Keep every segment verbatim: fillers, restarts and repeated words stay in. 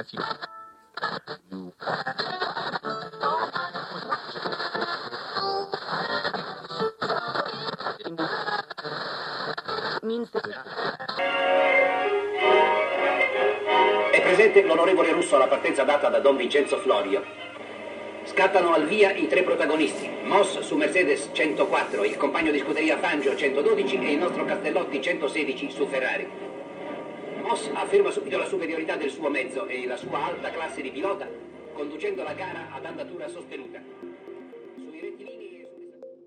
È presente l'onorevole Russo alla partenza data da Don Vincenzo Florio. Scattano al via i tre protagonisti: Moss su Mercedes centoquattro, il compagno di scuderia Fangio centododici e il nostro Castellotti centosedici su Ferrari. Moss afferma subito la superiorità del suo mezzo e la sua alta classe di pilota, conducendo la gara ad andatura sostenuta. Sui rettilinei e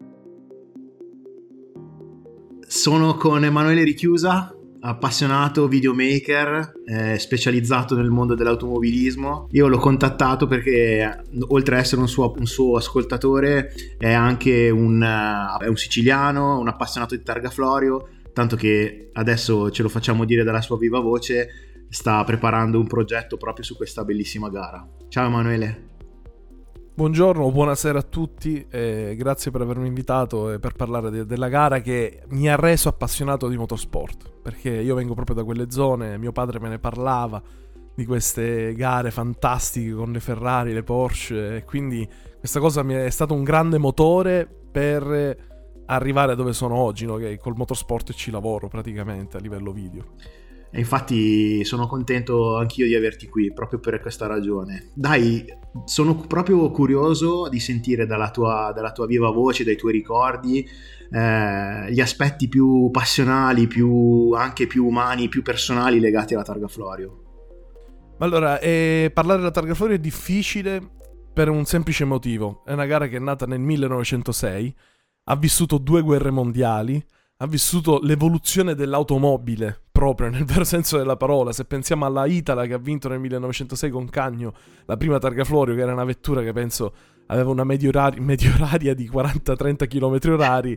su... Sono con Emanuele Richiusa, appassionato videomaker, eh, specializzato nel mondo dell'automobilismo. Io l'ho contattato perché, oltre ad essere un suo, un suo ascoltatore, è anche un, uh, è un siciliano, un appassionato di Targa Florio, tanto che adesso ce lo facciamo dire dalla sua viva voce, sta preparando un progetto proprio su questa bellissima gara. Ciao Emanuele. Buongiorno, buonasera a tutti, eh, grazie per avermi invitato e per parlare de- della gara che mi ha reso appassionato di motorsport, perché io vengo proprio da quelle zone, mio padre me ne parlava di queste gare fantastiche con le Ferrari, le Porsche, e quindi questa cosa mi è stato un grande motore per arrivare dove sono oggi, no? Che col motorsport ci lavoro praticamente a livello video. E infatti sono contento anch'io di averti qui proprio per questa ragione. Dai, sono proprio curioso di sentire dalla tua, dalla tua viva voce, dai tuoi ricordi, eh, gli aspetti più passionali, più, anche più umani, più personali legati alla Targa Florio. Allora, eh, parlare della Targa Florio è difficile per un semplice motivo. È una gara che è nata nel millenovecentosei, ha vissuto due guerre mondiali, ha vissuto l'evoluzione dell'automobile proprio nel vero senso della parola. Se pensiamo alla Itala che ha vinto nel millenovecentosei con Cagno la prima Targa Florio, che era una vettura che penso aveva una media oraria, media oraria di quaranta trenta chilometri orari,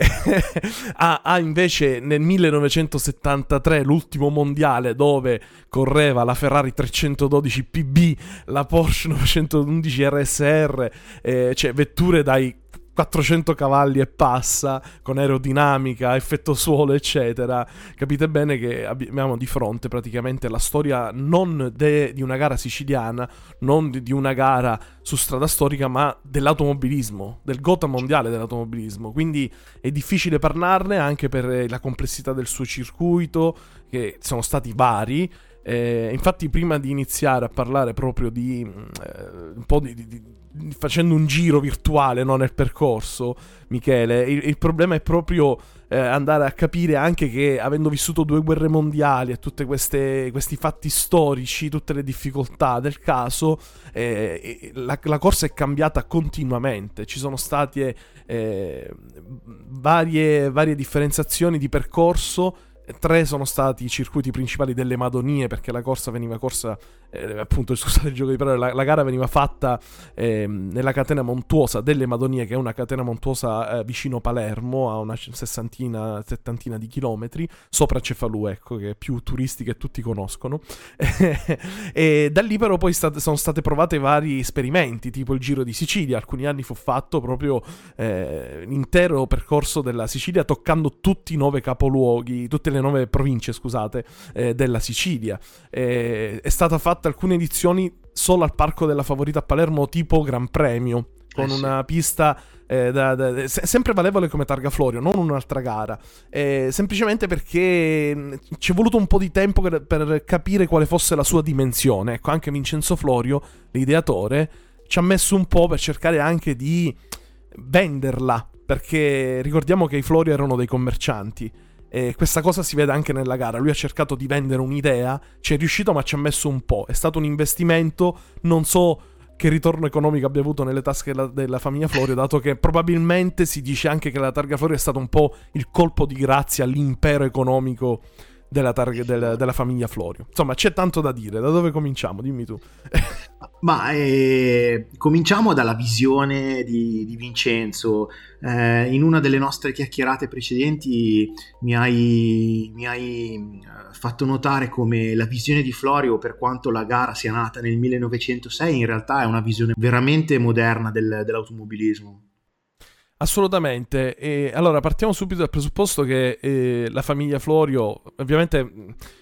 ha, ha invece nel millenovecentosettantatré l'ultimo mondiale dove correva la Ferrari trecentododici P B, la Porsche novecentoundici R S R, eh, cioè vetture dai quattrocento cavalli e passa, con aerodinamica, effetto suolo eccetera. Capite bene che abbiamo di fronte praticamente la storia non de- di una gara siciliana, non di-, di una gara su strada storica, ma dell'automobilismo, del gota mondiale dell'automobilismo. Quindi è difficile parlarne anche per la complessità del suo circuito, che sono stati vari. Eh, infatti prima di iniziare a parlare proprio di eh, un po' di, di, di facendo un giro virtuale, no, nel percorso, Michele, il, il problema è proprio eh, andare a capire anche che, avendo vissuto due guerre mondiali e tutte queste questi fatti storici, tutte le difficoltà del caso, eh, la, la corsa è cambiata continuamente. Ci sono state eh, varie, varie differenziazioni di percorso. Tre sono stati i circuiti principali delle Madonie, perché la corsa veniva corsa, eh, appunto, scusate il gioco di parole, la, la gara veniva fatta eh, nella catena montuosa delle Madonie, che è una catena montuosa eh, vicino Palermo, a una sessantina, settantina di chilometri, sopra Cefalù, ecco, che è più turistica e tutti conoscono. E da lì però poi state, sono state provate vari esperimenti, tipo il Giro di Sicilia. Alcuni anni fu fatto proprio eh, l'intero percorso della Sicilia, toccando tutti i nove capoluoghi, tutte le nove province, scusate, eh, della Sicilia. Eh, è stata fatta alcune edizioni solo al Parco della Favorita a Palermo, tipo Gran Premio, con eh sì. una pista eh, da, da, se, sempre valevole come Targa Florio, non un'altra gara, eh, semplicemente perché ci è voluto un po' di tempo per, per capire quale fosse la sua dimensione. Ecco, anche Vincenzo Florio, l'ideatore, ci ha messo un po' per cercare anche di venderla, perché ricordiamo che i Florio erano dei commercianti. E questa cosa si vede anche nella gara. Lui ha cercato di vendere un'idea, ci è riuscito, ma ci ha messo un po'. È stato un investimento, non so che ritorno economico abbia avuto nelle tasche della, della famiglia Florio, dato che probabilmente si dice anche che la Targa Florio è stato un po' il colpo di grazia all'impero economico della, targa, del, della famiglia Florio. Insomma, c'è tanto da dire. Da dove cominciamo? Dimmi tu. Ma eh, cominciamo dalla visione di, di Vincenzo. Eh, in una delle nostre chiacchierate precedenti mi hai, mi hai fatto notare come la visione di Florio, per quanto la gara sia nata nel millenovecentosei, in realtà è una visione veramente moderna del, dell'automobilismo. Assolutamente. E allora partiamo subito dal presupposto che eh, la famiglia Florio, ovviamente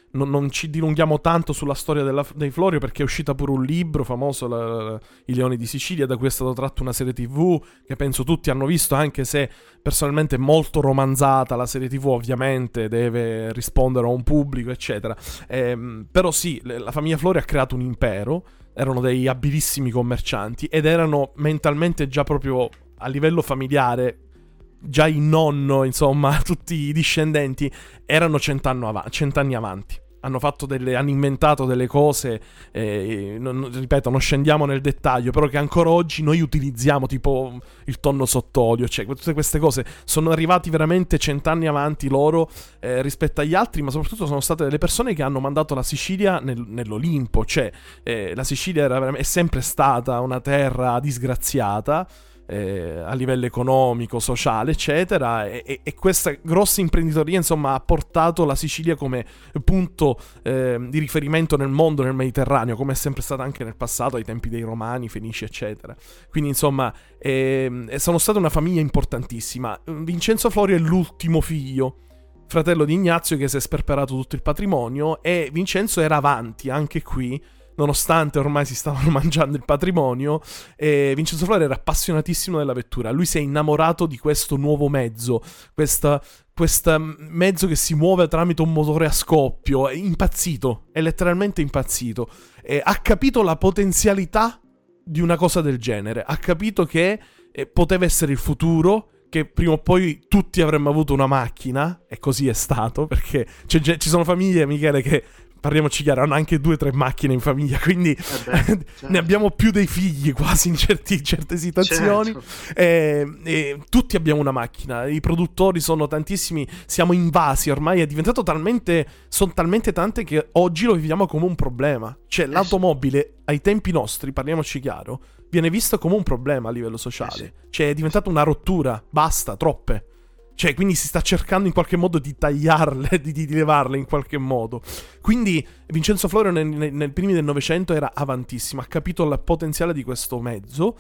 non, non ci dilunghiamo tanto sulla storia della, dei Florio, perché è uscita pure un libro famoso, la, la, I Leoni di Sicilia, da cui è stata tratta una serie tv che penso tutti hanno visto, anche se personalmente è molto romanzata. La serie tv ovviamente deve rispondere a un pubblico, eccetera. Ehm, però sì, la famiglia Florio ha creato un impero, erano dei abilissimi commercianti ed erano mentalmente già proprio a livello familiare, già il nonno, insomma, tutti i discendenti erano cent'anni av- cent'anni avanti. Hanno fatto delle, hanno inventato delle cose, eh, non, ripeto, non scendiamo nel dettaglio, però che ancora oggi noi utilizziamo, tipo il tonno sott'olio, cioè tutte queste cose sono arrivati veramente cent'anni avanti loro eh, rispetto agli altri, ma soprattutto sono state delle persone che hanno mandato la Sicilia nel, nell'Olimpo, cioè eh, la Sicilia era, è sempre stata una terra disgraziata, Eh, a livello economico, sociale, eccetera, e, e questa grossa imprenditoria, insomma, ha portato la Sicilia come punto eh, di riferimento nel mondo, nel Mediterraneo, come è sempre stata anche nel passato, ai tempi dei Romani, Fenici, eccetera. Quindi, insomma, eh, sono stata una famiglia importantissima. Vincenzo Florio è l'ultimo figlio, fratello di Ignazio, che si è sperperato tutto il patrimonio, e Vincenzo era avanti anche qui, nonostante ormai si stavano mangiando il patrimonio. E Vincenzo Florio era appassionatissimo della vettura. Lui si è innamorato di questo nuovo mezzo, questa, questo mezzo che si muove tramite un motore a scoppio. È impazzito, è letteralmente impazzito. E ha capito la potenzialità di una cosa del genere, ha capito che eh, poteva essere il futuro, che prima o poi tutti avremmo avuto una macchina, e così è stato, perché c'è, ci sono famiglie, Michele, che, parliamoci chiaro, hanno anche due o tre macchine in famiglia, quindi eh beh, certo. ne abbiamo più dei figli quasi in, certi, in certe situazioni. Certo. E, e tutti abbiamo una macchina, i produttori sono tantissimi, siamo invasi ormai, è diventato talmente, sono talmente tante che oggi lo viviamo come un problema. Cioè eh l'automobile sì. ai tempi nostri, parliamoci chiaro, viene visto come un problema a livello sociale. Eh sì. Cioè è diventata una rottura, basta, troppe. Cioè, quindi si sta cercando in qualche modo di tagliarle, di, di levarle in qualche modo. Quindi Vincenzo Florio nel, nel, nel primi del Novecento era avantissimo, ha capito il potenziale di questo mezzo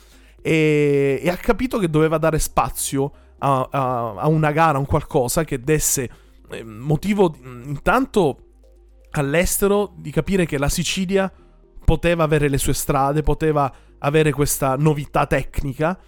e, e ha capito che doveva dare spazio a, a, a una gara, a un qualcosa che desse eh, motivo intanto all'estero di capire che la Sicilia poteva avere le sue strade, poteva avere questa novità tecnica.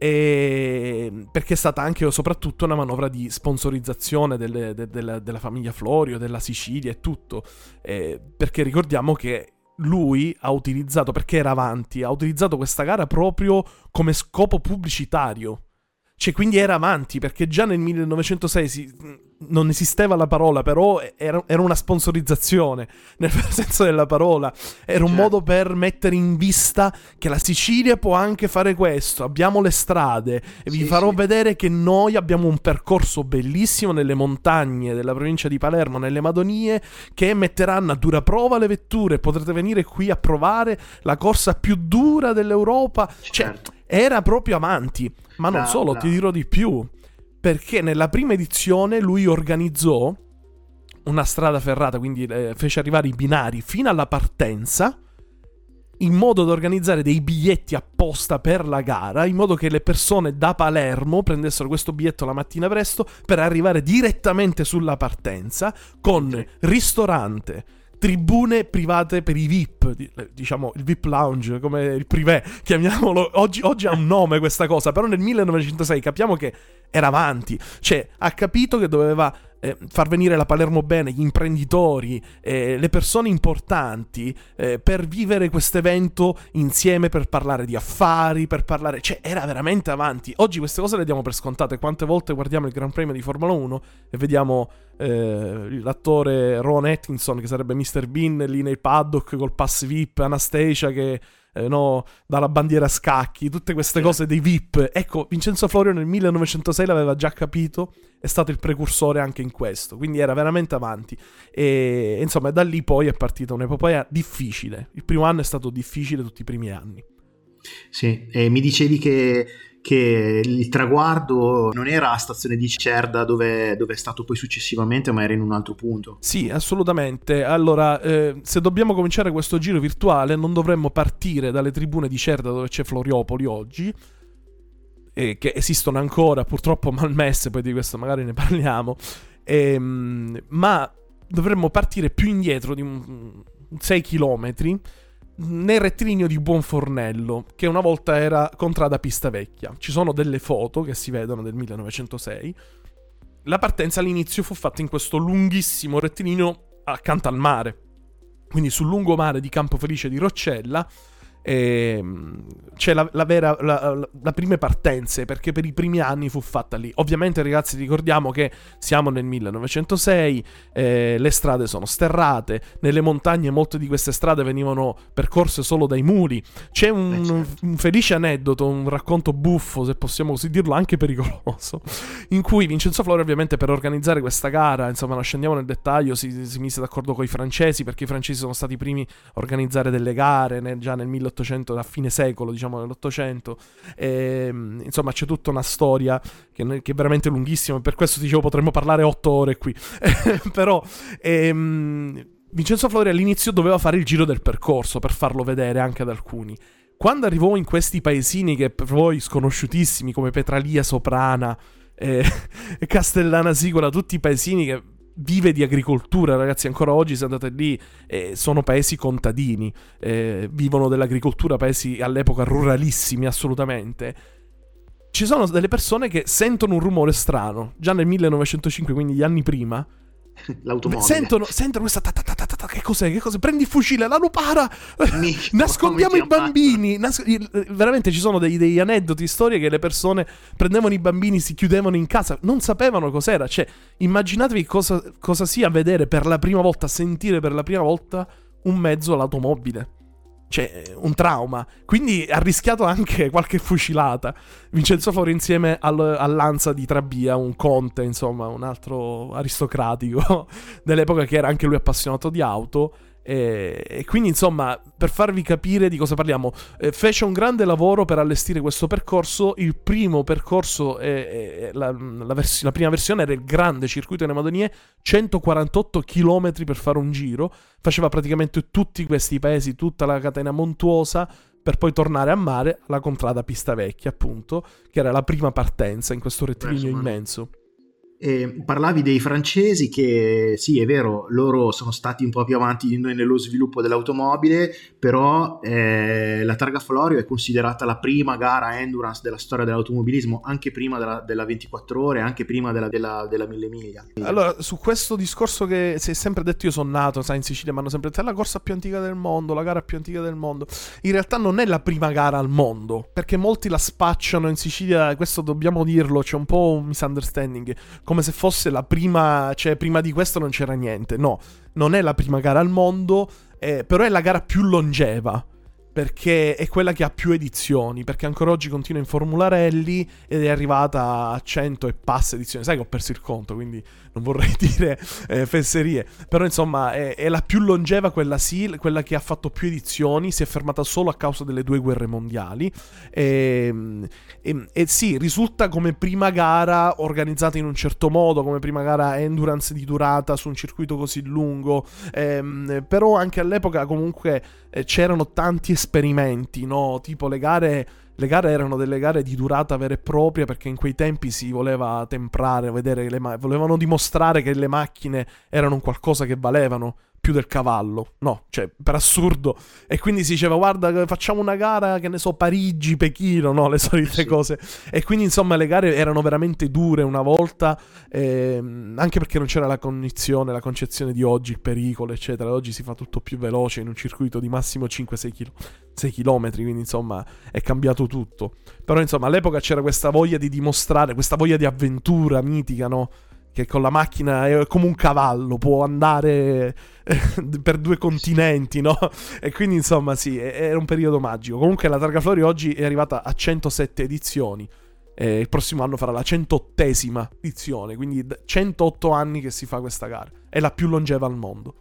E perché è stata anche o soprattutto una manovra di sponsorizzazione delle, de, de, della famiglia Florio, della Sicilia e tutto, eh, perché ricordiamo che lui ha utilizzato, perché era avanti, ha utilizzato questa gara proprio come scopo pubblicitario. Cioè, quindi era avanti, perché già nel millenovecentosei si, non esisteva la parola, però era, era una sponsorizzazione, nel senso della parola. Era un certo. modo per mettere in vista che la Sicilia può anche fare questo. Abbiamo le strade e vi sì, farò sì. vedere che noi abbiamo un percorso bellissimo nelle montagne della provincia di Palermo, nelle Madonie, che metteranno a dura prova le vetture. Potrete venire qui a provare la corsa più dura dell'Europa. Certo. Cioè, era proprio avanti. Ma non bravo, solo, bravo. Ti dirò di più, perché nella prima edizione lui organizzò una strada ferrata, quindi eh, fece arrivare i binari fino alla partenza, in modo da organizzare dei biglietti apposta per la gara, in modo che le persone da Palermo prendessero questo biglietto la mattina presto per arrivare direttamente sulla partenza, con ristorante, tribune private per i V I P, diciamo il V I P lounge, come il privé, chiamiamolo. Oggi, oggi ha un nome questa cosa, però nel millenovecentosei capiamo che era avanti. Cioè, ha capito che doveva eh, far venire la Palermo bene, gli imprenditori, eh, le persone importanti, eh, per vivere questo evento insieme, per parlare di affari, per parlare... Cioè, era veramente avanti. Oggi queste cose le diamo per scontate. Quante volte guardiamo il Gran Premio di Formula uno e vediamo eh, l'attore Rowan Atkinson, che sarebbe mister Bean, lì nei paddock col pass V I P, Anastasia che... Eh, no, dalla bandiera a scacchi, tutte queste sì. cose dei V I P. Ecco, Vincenzo Florio nel millenovecentosei l'aveva già capito, è stato il precursore anche in questo, quindi era veramente avanti. E insomma, da lì poi è partita un'epopea difficile. Il primo anno è stato difficile, tutti i primi anni. Sì, e mi dicevi che, che il traguardo non era a Stazione di Cerda, dove, dove è stato poi successivamente, ma era in un altro punto. Sì, assolutamente. Allora, eh, se dobbiamo cominciare questo giro virtuale, non dovremmo partire dalle tribune di Cerda, dove c'è Floriopoli oggi, eh, che esistono ancora, purtroppo malmesse, poi di questo magari ne parliamo, ehm, ma dovremmo partire più indietro di un sei chilometri nel rettilineo di Buonfornello, che una volta era contrada Pista Vecchia. Ci sono delle foto che si vedono del millenovecentosei. La partenza all'inizio fu fatta in questo lunghissimo rettilineo accanto al mare, quindi sul lungomare di Campofelice di Roccella. E c'è la, la vera la, la, la prime partenze, perché per i primi anni fu fatta lì. Ovviamente, ragazzi, ricordiamo che siamo nel millenovecentosei, eh, le strade sono sterrate, nelle montagne molte di queste strade venivano percorse solo dai muli. C'è un, eh, certo. un felice aneddoto, un racconto buffo, se possiamo così dirlo, anche pericoloso, in cui Vincenzo Florio, ovviamente, per organizzare questa gara, insomma, non scendiamo nel dettaglio, si, si mise d'accordo con i francesi, perché i francesi sono stati i primi a organizzare delle gare nel, già nel milleottocento, a fine secolo, diciamo nell'Ottocento. E, insomma, c'è tutta una storia che, che è veramente lunghissima, per questo dicevo potremmo parlare otto ore qui. Però ehm, Vincenzo Florio all'inizio doveva fare il giro del percorso per farlo vedere anche ad alcuni. Quando arrivò in questi paesini che per voi sconosciutissimi, come Petralia Soprana, eh, Castellana Sigola, tutti i paesini che vive di agricoltura, ragazzi, ancora oggi se andate lì eh, sono paesi contadini, eh, vivono dell'agricoltura, paesi all'epoca ruralissimi assolutamente. Ci sono delle persone che sentono un rumore strano già nel millenovecentocinque, quindi gli anni prima. L'automobile. Sentono, sentono questa ta ta ta ta ta, che cos'è? Che cos'è? Prendi il fucile, la lupara. Mi, Nascondiamo i bambini. Nas- veramente ci sono dei, degli aneddoti, storie che le persone prendevano i bambini, si chiudevano in casa, non sapevano cos'era. Cioè, immaginatevi cosa, cosa sia vedere per la prima volta, sentire per la prima volta un mezzo all'automobile. Cioè, un trauma. Quindi ha rischiato anche qualche fucilata. Vincenzo Florio insieme al, all'Anza di Trabia, un conte, insomma, un altro aristocratico dell'epoca, che era anche lui appassionato di auto. E, e quindi, insomma, per farvi capire di cosa parliamo, eh, fece un grande lavoro per allestire questo percorso. Il primo percorso, eh, eh, la, la, vers- la prima versione era il grande circuito delle Madonie, centoquarantotto chilometri per fare un giro. Faceva praticamente tutti questi paesi, tutta la catena montuosa, per poi tornare a mare alla contrada Pista Vecchia, appunto, che era la prima partenza in questo rettilineo immenso. Eh, parlavi dei francesi che, sì, è vero, loro sono stati un po' più avanti di noi nello sviluppo dell'automobile, però eh, la Targa Florio è considerata la prima gara endurance della storia dell'automobilismo, anche prima della, della ventiquattro ore, anche prima della, della, della mille miglia. Allora, su questo discorso che si è sempre detto, io sono nato, sai, in Sicilia mi hanno sempre detto è la corsa più antica del mondo, la gara più antica del mondo. In realtà non è la prima gara al mondo, perché molti la spacciano in Sicilia, questo dobbiamo dirlo, c'è un po' un misunderstanding, come se fosse la prima, cioè prima di questo non c'era niente. No, non è la prima gara al mondo, eh, però è la gara più longeva, perché è quella che ha più edizioni, perché ancora oggi continua in Formula Rally ed è arrivata a cento e passa edizioni. Sai che ho perso il conto, quindi non vorrei dire eh, fesserie, però insomma è, è la più longeva, quella sì, quella che ha fatto più edizioni, si è fermata solo a causa delle due guerre mondiali e, e, e sì, risulta come prima gara organizzata in un certo modo, come prima gara endurance di durata su un circuito così lungo, ehm, però anche all'epoca comunque eh, c'erano tanti esperimenti, no? Tipo le gare, le gare erano delle gare di durata vera e propria, perché in quei tempi si voleva temprare, vedere le ma- volevano dimostrare che le macchine erano un qualcosa che valevano più del cavallo, no, cioè per assurdo. E quindi si diceva guarda, facciamo una gara, che ne so, Parigi, Pechino, no, le solite sì. cose. E quindi insomma le gare erano veramente dure una volta, ehm, anche perché non c'era la cognizione, la concezione di oggi, il pericolo eccetera. Oggi si fa tutto più veloce in un circuito di massimo cinque sei chilometri, quindi insomma è cambiato tutto. Però insomma all'epoca c'era questa voglia di dimostrare, questa voglia di avventura mitica, no? Che con la macchina è come un cavallo, può andare per due continenti, no? E quindi insomma sì, era un periodo magico. Comunque la Targa Florio oggi è arrivata a centosette edizioni e il prossimo anno farà la centottesima edizione, quindi centootto anni che si fa questa gara, è la più longeva al mondo.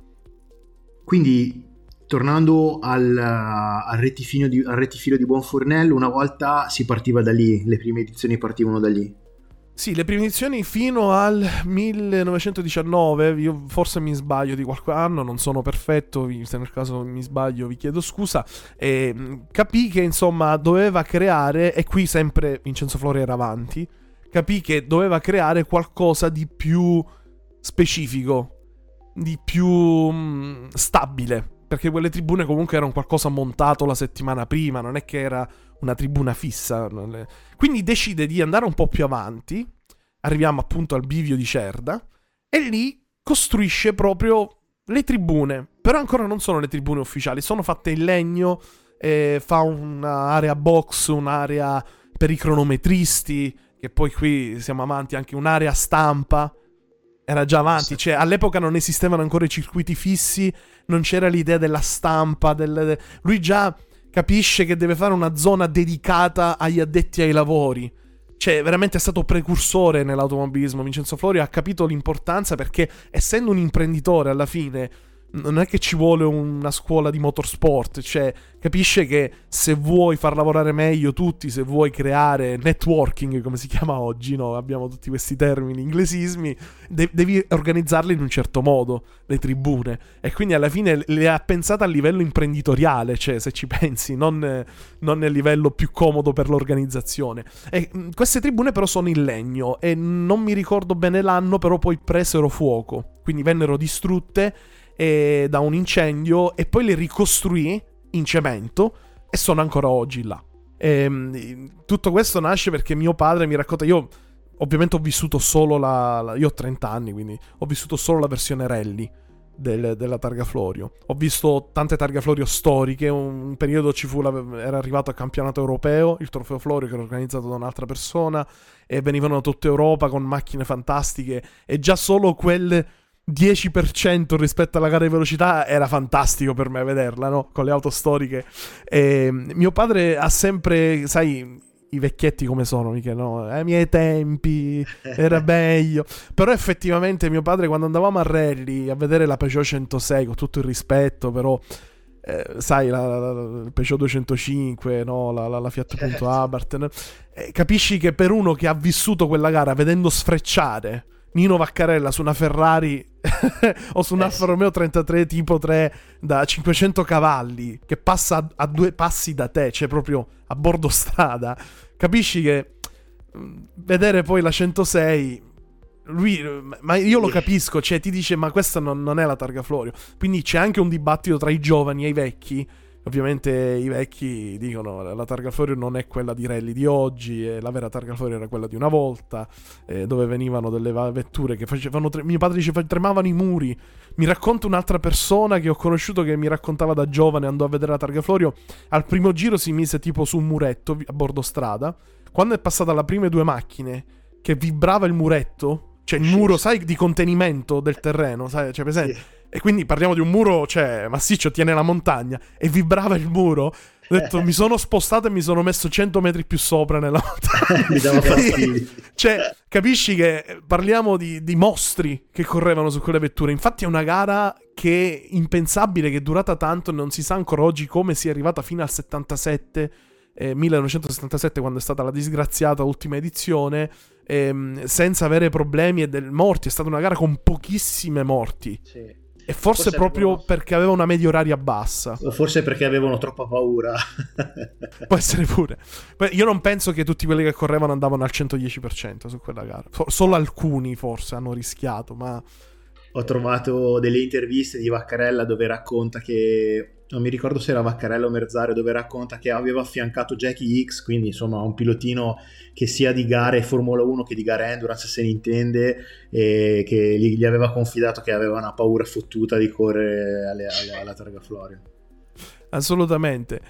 Quindi tornando al, al, rettifilo di, al rettifilo di Buonfornello, una volta si partiva da lì, le prime edizioni partivano da lì. Sì, le prime edizioni fino al millenovecentodiciannove, io forse mi sbaglio di qualche anno, non sono perfetto, se nel caso mi sbaglio vi chiedo scusa, e capì che insomma doveva creare, e qui sempre Vincenzo Florio era avanti, capì che doveva creare qualcosa di più specifico. di più mh, stabile, perché quelle tribune comunque erano qualcosa montato la settimana prima, non è che era una tribuna fissa. Quindi decide di andare un po' più avanti, arriviamo appunto al bivio di Cerda, e lì costruisce proprio le tribune, però ancora non sono le tribune ufficiali, sono fatte in legno, eh, fa un'area box, un'area per i cronometristi, che poi qui siamo avanti, anche un'area stampa, era già avanti, cioè all'epoca non esistevano ancora i circuiti fissi, non c'era l'idea della stampa, del... lui già capisce che deve fare una zona dedicata agli addetti ai lavori. Cioè, veramente è stato precursore nell'automobilismo. Vincenzo Florio ha capito l'importanza, perché essendo un imprenditore alla fine non è che ci vuole una scuola di motorsport, cioè capisce che se vuoi far lavorare meglio tutti, se vuoi creare networking, come si chiama oggi, no? Abbiamo tutti questi termini, inglesismi, de- devi organizzarli in un certo modo, le tribune, e quindi alla fine le ha pensate a livello imprenditoriale, cioè se ci pensi, non, non nel livello più comodo per l'organizzazione. E queste tribune però sono in legno, e non mi ricordo bene l'anno, però poi presero fuoco, quindi vennero distrutte e da un incendio, e poi le ricostruì in cemento e sono ancora oggi là. E, tutto questo nasce perché mio padre mi racconta, io ovviamente ho vissuto solo la, la io ho trenta anni, quindi ho vissuto solo la versione rally del, della Targa Florio. Ho visto tante Targa Florio storiche, un periodo ci fu la, era arrivato al campionato europeo, il trofeo Florio, che era organizzato da un'altra persona, e venivano da tutta Europa con macchine fantastiche, e già solo quel dieci per cento rispetto alla gara di velocità era fantastico per me vederla, no? Con le auto storiche. E mio padre ha sempre, sai, i vecchietti come sono, mica, no? Ai miei tempi era meglio. Però effettivamente mio padre, quando andavamo a rally a vedere la Peugeot centosei, con tutto il rispetto, però eh, sai, la, la, la, il Peugeot duecentocinque, no? la, la, la Fiat Punto Abarth, eh, capisci che per uno che ha vissuto quella gara vedendo sfrecciare Nino Vaccarella su una Ferrari o su un Alfa Romeo trentatré tipo tre da cinquecento cavalli, che passa a, a due passi da te, cioè proprio a bordo strada, capisci che vedere poi la centosei, lui, ma io lo capisco, cioè ti dice ma questa non, non è la Targa Florio. Quindi c'è anche un dibattito tra i giovani e i vecchi. Ovviamente i vecchi dicono la Targa Florio non è quella di rally di oggi, e la vera Targa Florio era quella di una volta, eh, dove venivano delle vetture che facevano tre... mio padre dice tremavano i muri. Mi racconta un'altra persona che ho conosciuto, che mi raccontava da giovane, andò a vedere la Targa Florio, al primo giro si mise tipo su un muretto a bordo strada, quando è passata la prime due macchine che vibrava il muretto, cioè il muro, sai, di contenimento del terreno, sai, cioè presente? Sì. E quindi parliamo di un muro, cioè, massiccio, tiene la montagna, e vibrava il muro. Ho detto, mi sono spostato e mi sono messo cento metri più sopra nella montagna. Mi dava fastidio. Cioè, capisci che parliamo di, di mostri che correvano su quelle vetture. Infatti è una gara che è impensabile, che è durata tanto, e non si sa ancora oggi come sia arrivata fino al settantasette, eh, millenovecentosettantasette, quando è stata la disgraziata ultima edizione, ehm, senza avere problemi e del morti. È stata una gara con pochissime morti. Sì. E forse, forse proprio avevano... perché aveva una media oraria bassa. O forse perché avevano troppa paura. Può essere pure. Io non penso che tutti quelli che correvano andavano al centodieci per cento su quella gara. Solo alcuni forse hanno rischiato, ma... Ho trovato delle interviste di Vaccarella dove racconta che... non mi ricordo se era Vaccarella o Merzario, dove racconta che aveva affiancato Jackie X, quindi insomma un pilotino che sia di gare Formula uno che di gare Endurance se ne intende, e che gli, gli aveva confidato che aveva una paura fottuta di correre alle, alle, alla Targa Florio. Assolutamente,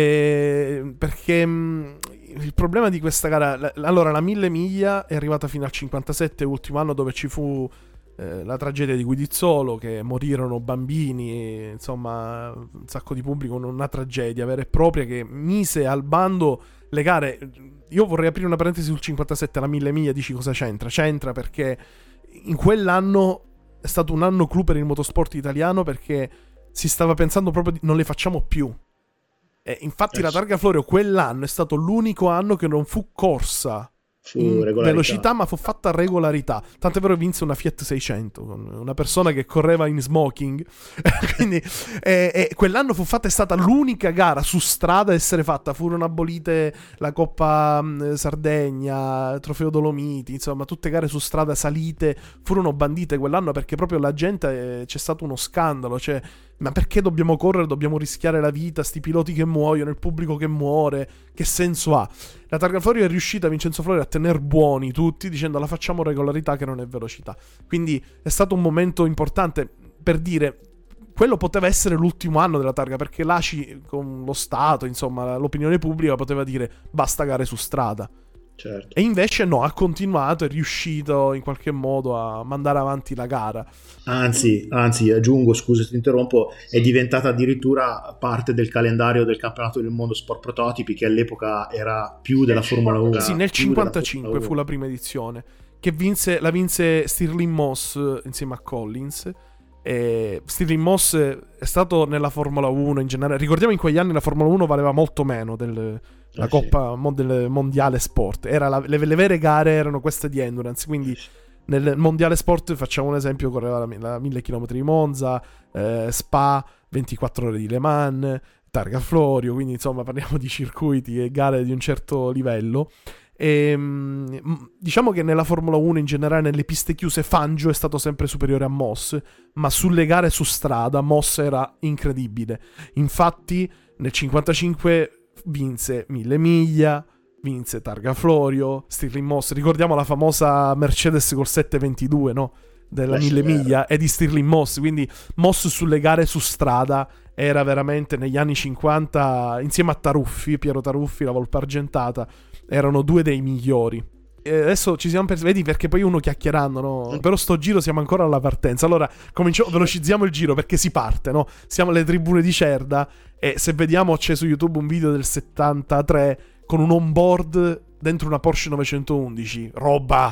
eh, perché mh, il problema di questa gara, la, allora la mille miglia è arrivata fino al cinquantasette, ultimo anno, dove ci fu Eh, la tragedia di Guidizzolo, che morirono bambini, e, insomma un sacco di pubblico, una tragedia vera e propria che mise al bando le gare. Io vorrei aprire una parentesi sul cinquantasette, la mille miglia. Dici cosa c'entra? C'entra perché in quell'anno è stato un anno clou per il motorsport italiano, perché si stava pensando proprio di non le facciamo più, e infatti yes. La Targa Florio quell'anno è stato l'unico anno che non fu corsa fu in regolarità. velocità, ma fu fatta a regolarità. Tant'è vero che vinse una Fiat seicento con una persona che correva in smoking. Quindi eh, eh, quell'anno fu fatta, è stata l'unica gara su strada a essere fatta. Furono abolite la Coppa mh, Sardegna, Trofeo Dolomiti, insomma tutte gare su strada salite furono bandite quell'anno, perché proprio la gente, eh, c'è stato uno scandalo, cioè ma perché dobbiamo correre, dobbiamo rischiare la vita, sti piloti che muoiono, il pubblico che muore, che senso ha? La Targa Florio è riuscita, Vincenzo Florio, a tener buoni tutti dicendo la facciamo regolarità che non è velocità. Quindi è stato un momento importante per dire quello poteva essere l'ultimo anno della targa, perché l'A C I con lo Stato, insomma l'opinione pubblica poteva dire basta gare su strada. Certo. E invece no, ha continuato, è riuscito in qualche modo a mandare avanti la gara. Anzi, anzi, aggiungo, scusa se ti interrompo, è diventata addirittura parte del calendario del campionato del mondo sport prototipi, che all'epoca era più della Formula uno. Sì, nel cinquantacinque fu la prima edizione, che vinse, la vinse Stirling Moss insieme a Collins. E Stirling Moss è stato nella Formula uno in generale. Ricordiamo, in quegli anni la Formula uno valeva molto meno del... la eh Coppa sì. del Mondiale Sport. Era la, le, le vere gare erano queste di endurance. Quindi eh sì. nel Mondiale Sport, facciamo un esempio, correva la, la mille chilometri di Monza, eh, Spa, ventiquattro ore di Le Mans, Targa Florio. Quindi insomma parliamo di circuiti e gare di un certo livello. E, diciamo che nella Formula uno in generale, nelle piste chiuse, Fangio è stato sempre superiore a Moss, ma sulle gare su strada Moss era incredibile. Infatti nel cinquantacinque vinse mille miglia, vinse Targa Florio, Stirling Moss. Ricordiamo la famosa Mercedes col settecentoventidue, no? Della mille miglia, è di Stirling Moss. Quindi Moss sulle gare su strada era veramente, negli anni cinquanta, insieme a Taruffi, Piero Taruffi, la Volpe Argentata, erano due dei migliori. E adesso ci siamo persi, vedi, perché poi uno chiacchierando, no? Però sto giro siamo ancora alla partenza. Allora cominciamo, velocizziamo il giro perché si parte, no? Siamo alle tribune di Cerda e se vediamo c'è su YouTube un video del settantatré con un onboard dentro una Porsche novecentoundici, roba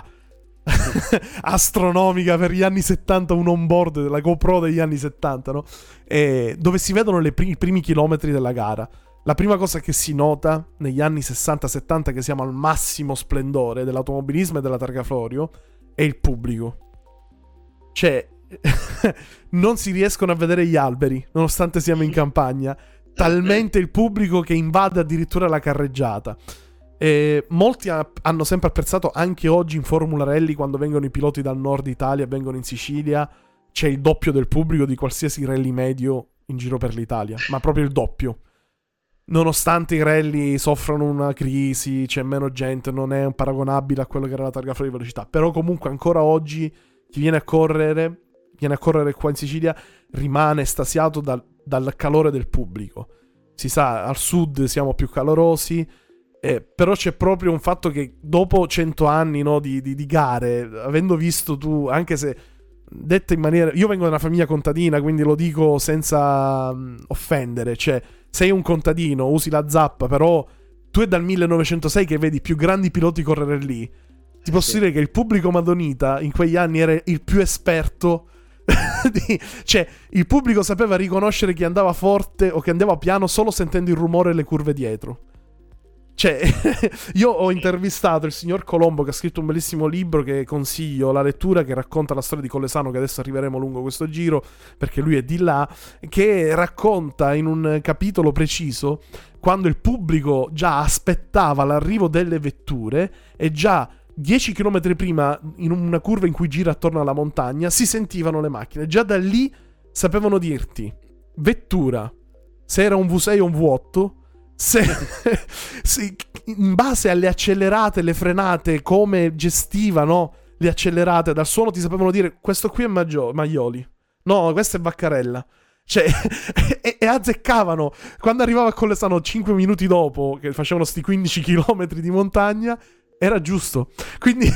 astronomica per gli anni settanta, un onboard della GoPro degli anni settanta, no? E dove si vedono le primi, i primi chilometri della gara. La prima cosa che si nota negli anni sessanta settanta, che siamo al massimo splendore dell'automobilismo e della Targa Florio, è il pubblico. Cioè non si riescono a vedere gli alberi nonostante siamo in campagna, talmente il pubblico che invade addirittura la carreggiata. E molti ha, hanno sempre apprezzato, anche oggi in Formula Rally, quando vengono i piloti dal nord Italia, vengono in Sicilia, c'è il doppio del pubblico di qualsiasi rally medio in giro per l'Italia, ma proprio il doppio. Nonostante i rally soffrano una crisi, c'è meno gente, non è paragonabile a quello che era la Targa Florio di velocità, però comunque ancora oggi chi viene a correre, viene a correre qua in Sicilia, rimane estasiato dal, dal calore del pubblico. Si sa, al sud siamo più calorosi, eh, però c'è proprio un fatto che dopo cento anni, no, di, di, di gare, avendo visto tu, anche se detta in maniera... Io vengo da una famiglia contadina, quindi lo dico senza um, offendere, cioè sei un contadino, usi la zappa, però tu è dal millenovecentosei che vedi più grandi piloti correre lì. Ti posso sì. dire che il pubblico madonita in quegli anni era il più esperto di... Cioè il pubblico sapeva riconoscere chi andava forte o chi andava piano solo sentendo il rumore e le curve dietro. Cioè io ho intervistato il signor Colombo, che ha scritto un bellissimo libro che consiglio la lettura, che racconta la storia di Collesano, che adesso arriveremo lungo questo giro perché lui è di là, che racconta in un capitolo preciso quando il pubblico già aspettava l'arrivo delle vetture e già dieci chilometri prima, in una curva in cui gira attorno alla montagna, si sentivano le macchine. Già da lì sapevano dirti vettura, se era un V sei o un V otto, se, se in base alle accelerate, le frenate, come gestivano le accelerate dal suono, ti sapevano dire questo qui è Maggio- Maioli, no, questo è Vaccarella. Cioè e, e azzeccavano. Quando arrivava a Collesano cinque minuti dopo, che facevano sti quindici chilometri di montagna, era giusto. Quindi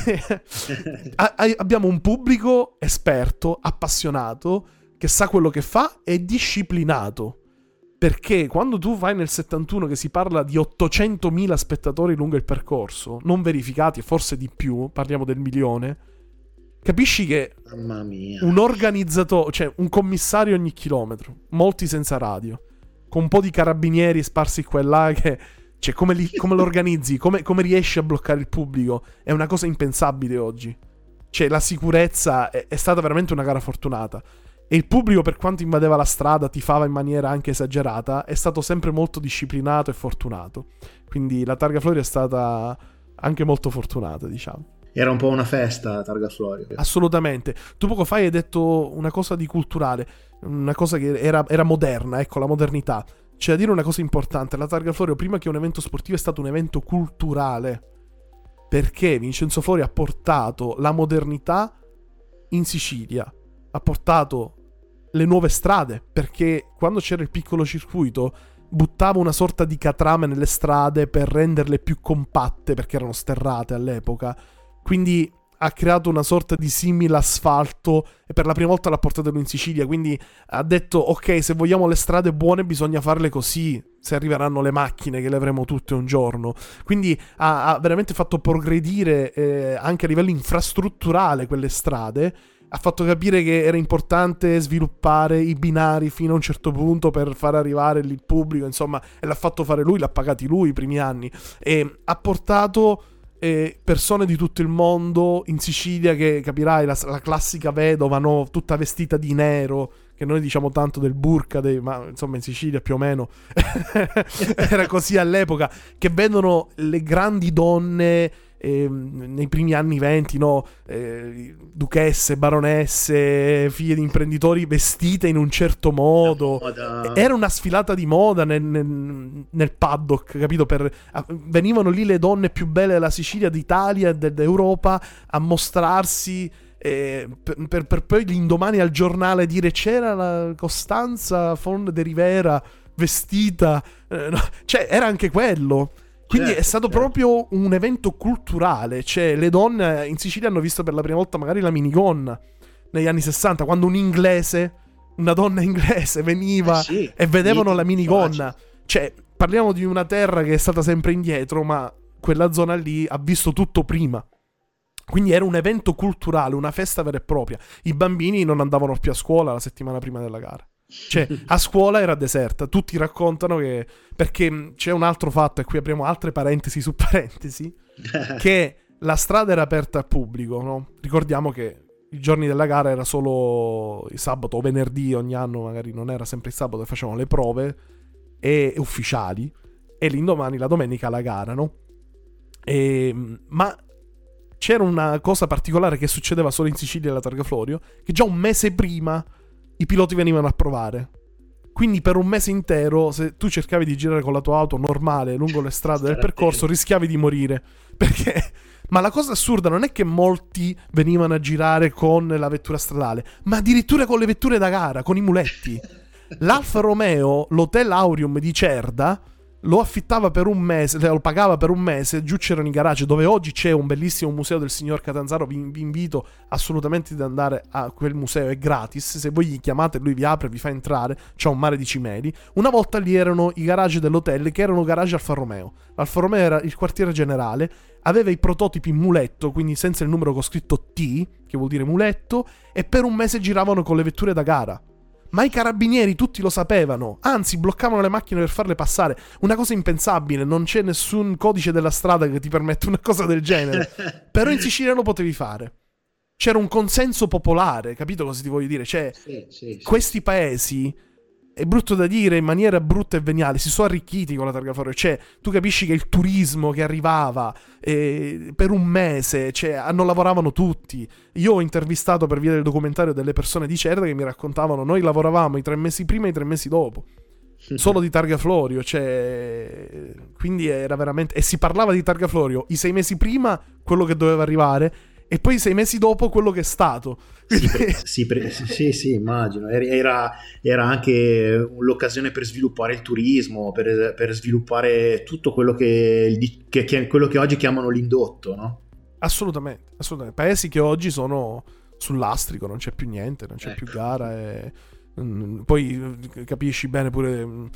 a, a, abbiamo un pubblico esperto, appassionato, che sa quello che fa e disciplinato. Perché quando tu vai nel settantuno, che si parla di ottocentomila spettatori lungo il percorso, non verificati, e forse di più, parliamo del milione, capisci che mamma mia, un organizzatore, cioè un commissario ogni chilometro, molti senza radio, con un po' di carabinieri sparsi qua e là che Cioè, come, li, come lo organizzi, come, come riesci a bloccare il pubblico, è una cosa impensabile oggi. Cioè, la sicurezza è, è stata veramente una gara fortunata. E il pubblico, per quanto invadeva la strada, tifava in maniera anche esagerata, è stato sempre molto disciplinato e fortunato. Quindi la Targa Florio è stata anche molto fortunata, diciamo. Era un po' una festa la Targa Florio. Assolutamente. Tu poco fa hai detto una cosa di culturale, una cosa che era, era moderna, ecco, la modernità. C'è da dire una cosa importante: la Targa Florio, prima che un evento sportivo, è stato un evento culturale, perché Vincenzo Florio ha portato la modernità in Sicilia, ha portato le nuove strade, perché quando c'era il piccolo circuito buttava una sorta di catrame nelle strade per renderle più compatte, perché erano sterrate all'epoca, quindi ha creato una sorta di simile asfalto e per la prima volta l'ha portato in Sicilia. Quindi ha detto: ok, se vogliamo le strade buone bisogna farle così, se arriveranno le macchine, che le avremo tutte un giorno. Quindi ha, ha veramente fatto progredire eh, anche a livello infrastrutturale quelle strade. Ha fatto capire che era importante sviluppare i binari fino a un certo punto per far arrivare il pubblico, insomma, e l'ha fatto fare lui, l'ha pagati lui i primi anni, e ha portato E persone di tutto il mondo in Sicilia, che capirai, la, la classica vedova, no? Tutta vestita di nero, che noi diciamo tanto del burka, dei, ma insomma in Sicilia più o meno era così all'epoca, che vedono le grandi donne eh, nei primi anni venti, no? eh, duchesse, baronesse, figlie di imprenditori vestite in un certo modo. Era una sfilata di moda nel, nel, nel paddock, capito? Per, a, venivano lì le donne più belle della Sicilia, d'Italia e de, d'Europa a mostrarsi, eh, per, per, per poi l'indomani al giornale dire: c'era la Costanza Fon de Rivera vestita, eh, no, cioè era anche quello. Quindi certo, è stato certo. proprio un evento culturale. Cioè, le donne in Sicilia hanno visto per la prima volta magari la minigonna negli anni sessanta, quando un inglese, una donna inglese veniva eh sì, e vedevano sì, la minigonna. Cioè, parliamo di una terra che è stata sempre indietro, ma quella zona lì ha visto tutto prima. Quindi era un evento culturale, una festa vera e propria. I bambini non andavano più a scuola la settimana prima della gara. Cioè, a scuola era deserta. Tutti raccontano che, perché c'è un altro fatto, e qui apriamo altre parentesi su parentesi, che la strada era aperta al pubblico, no? Ricordiamo che i giorni della gara era solo il sabato o venerdì, ogni anno magari non era sempre il sabato, facevano le prove e, e ufficiali, e l'indomani la domenica la gara, no? E, ma c'era una cosa particolare che succedeva solo in Sicilia alla Targa Florio, che già un mese prima i piloti venivano a provare. Quindi per un mese intero, se tu cercavi di girare con la tua auto normale lungo le strade del percorso, rischiavi di morire. Perché? Ma la cosa assurda non è che molti venivano a girare con la vettura stradale, ma addirittura con le vetture da gara, con i muletti. L'Alfa Romeo, l'Hotel Aurium di Cerda, lo affittava per un mese, lo pagava per un mese. Giù c'erano i garage, dove oggi c'è un bellissimo museo del signor Catanzaro. Vi, vi invito assolutamente ad andare a quel museo, è gratis. Se voi gli chiamate lui vi apre, vi fa entrare, c'è un mare di cimeli. Una volta lì erano i garage dell'hotel, che erano garage Alfa Romeo. Alfa Romeo era il quartiere generale, aveva i prototipi in muletto, quindi senza il numero con scritto T, che vuol dire muletto, e per un mese giravano con le vetture da gara. Ma i carabinieri tutti lo sapevano, anzi bloccavano le macchine per farle passare. Una cosa impensabile, non c'è nessun codice della strada che ti permette una cosa del genere. Però in Sicilia lo potevi fare. C'era un consenso popolare, capito cosa ti voglio dire? Cioè, sì, sì, sì. Questi paesi, è brutto da dire in maniera brutta e veniale, si sono arricchiti con la Targa Florio. Cioè, tu capisci che il turismo che arrivava eh, per un mese, cioè, non lavoravano tutti. Io ho intervistato per via del documentario delle persone di Cerda che mi raccontavano: noi lavoravamo i tre mesi prima e i tre mesi dopo, solo di Targa Florio. Cioè, quindi era veramente... E si parlava di Targa Florio i sei mesi prima, quello che doveva arrivare, e poi sei mesi dopo quello che è stato. Sì, pre- sì, pre- sì, sì, immagino. Era, era anche l'occasione per sviluppare il turismo, per, per sviluppare tutto quello che, che, che, quello che oggi chiamano l'indotto, no? Assolutamente, assolutamente. Paesi che oggi sono sul lastrico, non c'è più niente, non c'è ecco. più gara. E, mh, poi capisci bene pure... Mh,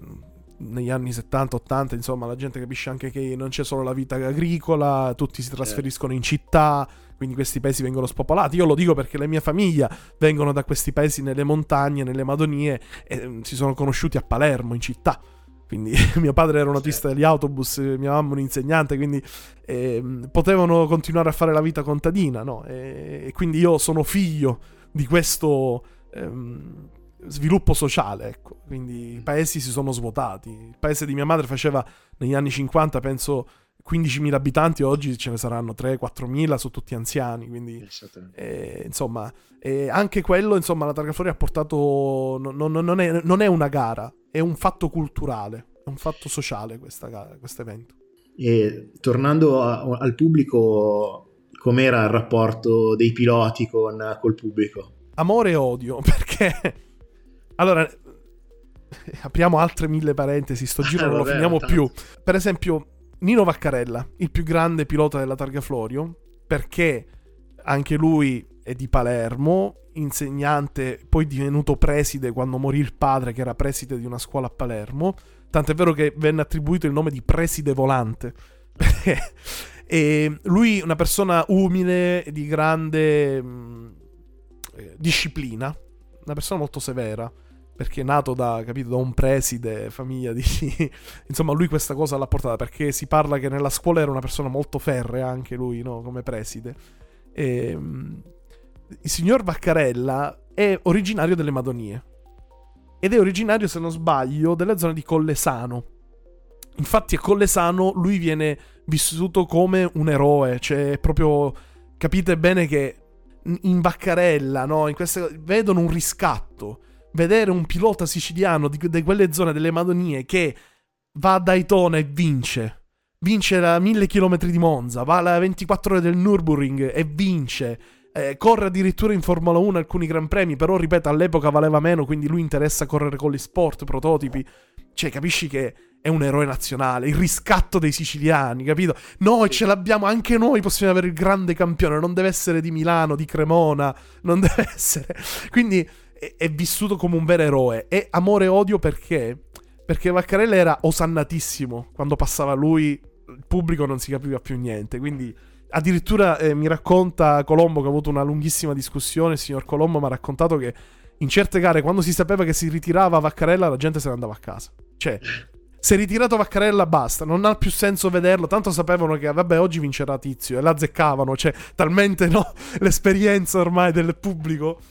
negli anni settanta ottanta, insomma, la gente capisce anche che non c'è solo la vita agricola, tutti si trasferiscono in città, quindi questi paesi vengono spopolati. Io lo dico perché la mia famiglia vengono da questi paesi nelle montagne, nelle Madonie, e si sono conosciuti a Palermo, in città. quindi mio padre era un autista degli autobus, mia mamma un insegnante, quindi eh, potevano continuare a fare la vita contadina, no? E, e quindi io sono figlio di questo ehm, sviluppo sociale, ecco. Quindi i paesi si sono svuotati. Il paese di mia madre faceva negli anni cinquanta, penso, quindicimila abitanti, oggi ce ne saranno tre quattro mila, sono tutti anziani, quindi eh, insomma eh, anche quello, insomma, la Targa Florio ha portato, no, no, non, è, non è una gara, è un fatto culturale, è un fatto sociale questo evento. E tornando a, al pubblico, com'era il rapporto dei piloti con col pubblico? Amore e odio, perché allora apriamo altre mille parentesi, sto giro non lo Vabbè, finiamo tanto. più. Per esempio Nino Vaccarella, il più grande pilota della Targa Florio, perché anche lui è di Palermo, insegnante, poi divenuto preside quando morì il padre, che era preside di una scuola a Palermo, tant'è vero che venne attribuito il nome di preside volante. E lui una persona umile, di grande mh, disciplina, una persona molto severa, perché è nato da, capito, da un preside, famiglia di... insomma, lui questa cosa l'ha portata, perché si parla che nella scuola era una persona molto ferrea, anche lui, no? Come preside. E, um, il signor Vaccarella è originario delle Madonie. Ed è originario, se non sbaglio, delle zone di Collesano. Infatti a Collesano lui viene vissuto come un eroe, cioè proprio... Capite bene che in Vaccarella, no? In queste... vedono un riscatto. Vedere un pilota siciliano di, di quelle zone delle Madonie che va a Daytona e vince, vince la mille chilometri di Monza, va alla ventiquattro ore del Nürburgring e vince, eh, corre addirittura in Formula uno alcuni gran premi, però ripeto all'epoca valeva meno, quindi lui interessa correre con gli sport, prototipi, cioè capisci che è un eroe nazionale, il riscatto dei siciliani, capito? Noi ce l'abbiamo, anche noi possiamo avere il grande campione, non deve essere di Milano, di Cremona, non deve essere, quindi è vissuto come un vero eroe. E amore e odio perché? Perché Vaccarella era osannatissimo. Quando passava lui, il pubblico non si capiva più niente. Quindi addirittura eh, mi racconta Colombo, che ha avuto una lunghissima discussione. Il signor Colombo mi ha raccontato che in certe gare, quando si sapeva che si ritirava Vaccarella, la gente se ne andava a casa. Cioè, si è ritirato Vaccarella, basta, non ha più senso vederlo. Tanto sapevano che vabbè, oggi vincerà Tizio, e la azzeccavano. Cioè, talmente no, l'esperienza ormai del pubblico.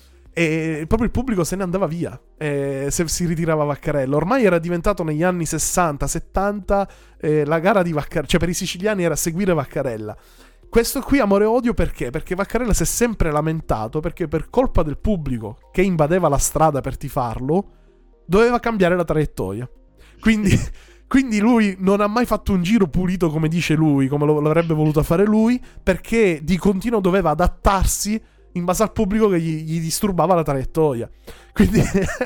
E proprio il pubblico se ne andava via eh, se si ritirava Vaccarella. Ormai era diventato negli anni sessanta settanta eh, la gara di Vaccarella, cioè per i siciliani era seguire Vaccarella. Questo qui amore e odio perché? Perché Vaccarella si è sempre lamentato perché per colpa del pubblico che invadeva la strada per tifarlo doveva cambiare la traiettoria. Quindi, quindi lui non ha mai fatto un giro pulito come dice lui, come lo, lo avrebbe voluto fare lui, perché di continuo doveva adattarsi in base al pubblico che gli, gli disturbava la traiettoria. Quindi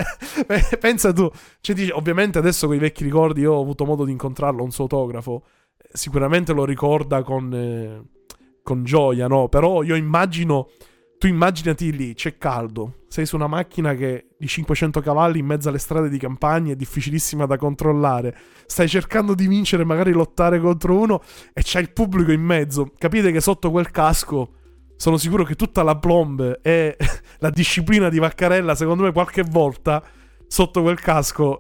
pensa tu, cioè, dice, ovviamente adesso con i vecchi ricordi, io ho avuto modo di incontrarlo, un suo autografo, sicuramente lo ricorda con, eh, con gioia, no? Però io immagino, tu immaginati lì, c'è caldo, sei su una macchina che di cinquecento cavalli in mezzo alle strade di campagna, è difficilissima da controllare, stai cercando di vincere, magari lottare contro uno e c'hai il pubblico in mezzo. Capite che sotto quel casco sono sicuro che tutta la plomb e la disciplina di Vaccarella, secondo me qualche volta sotto quel casco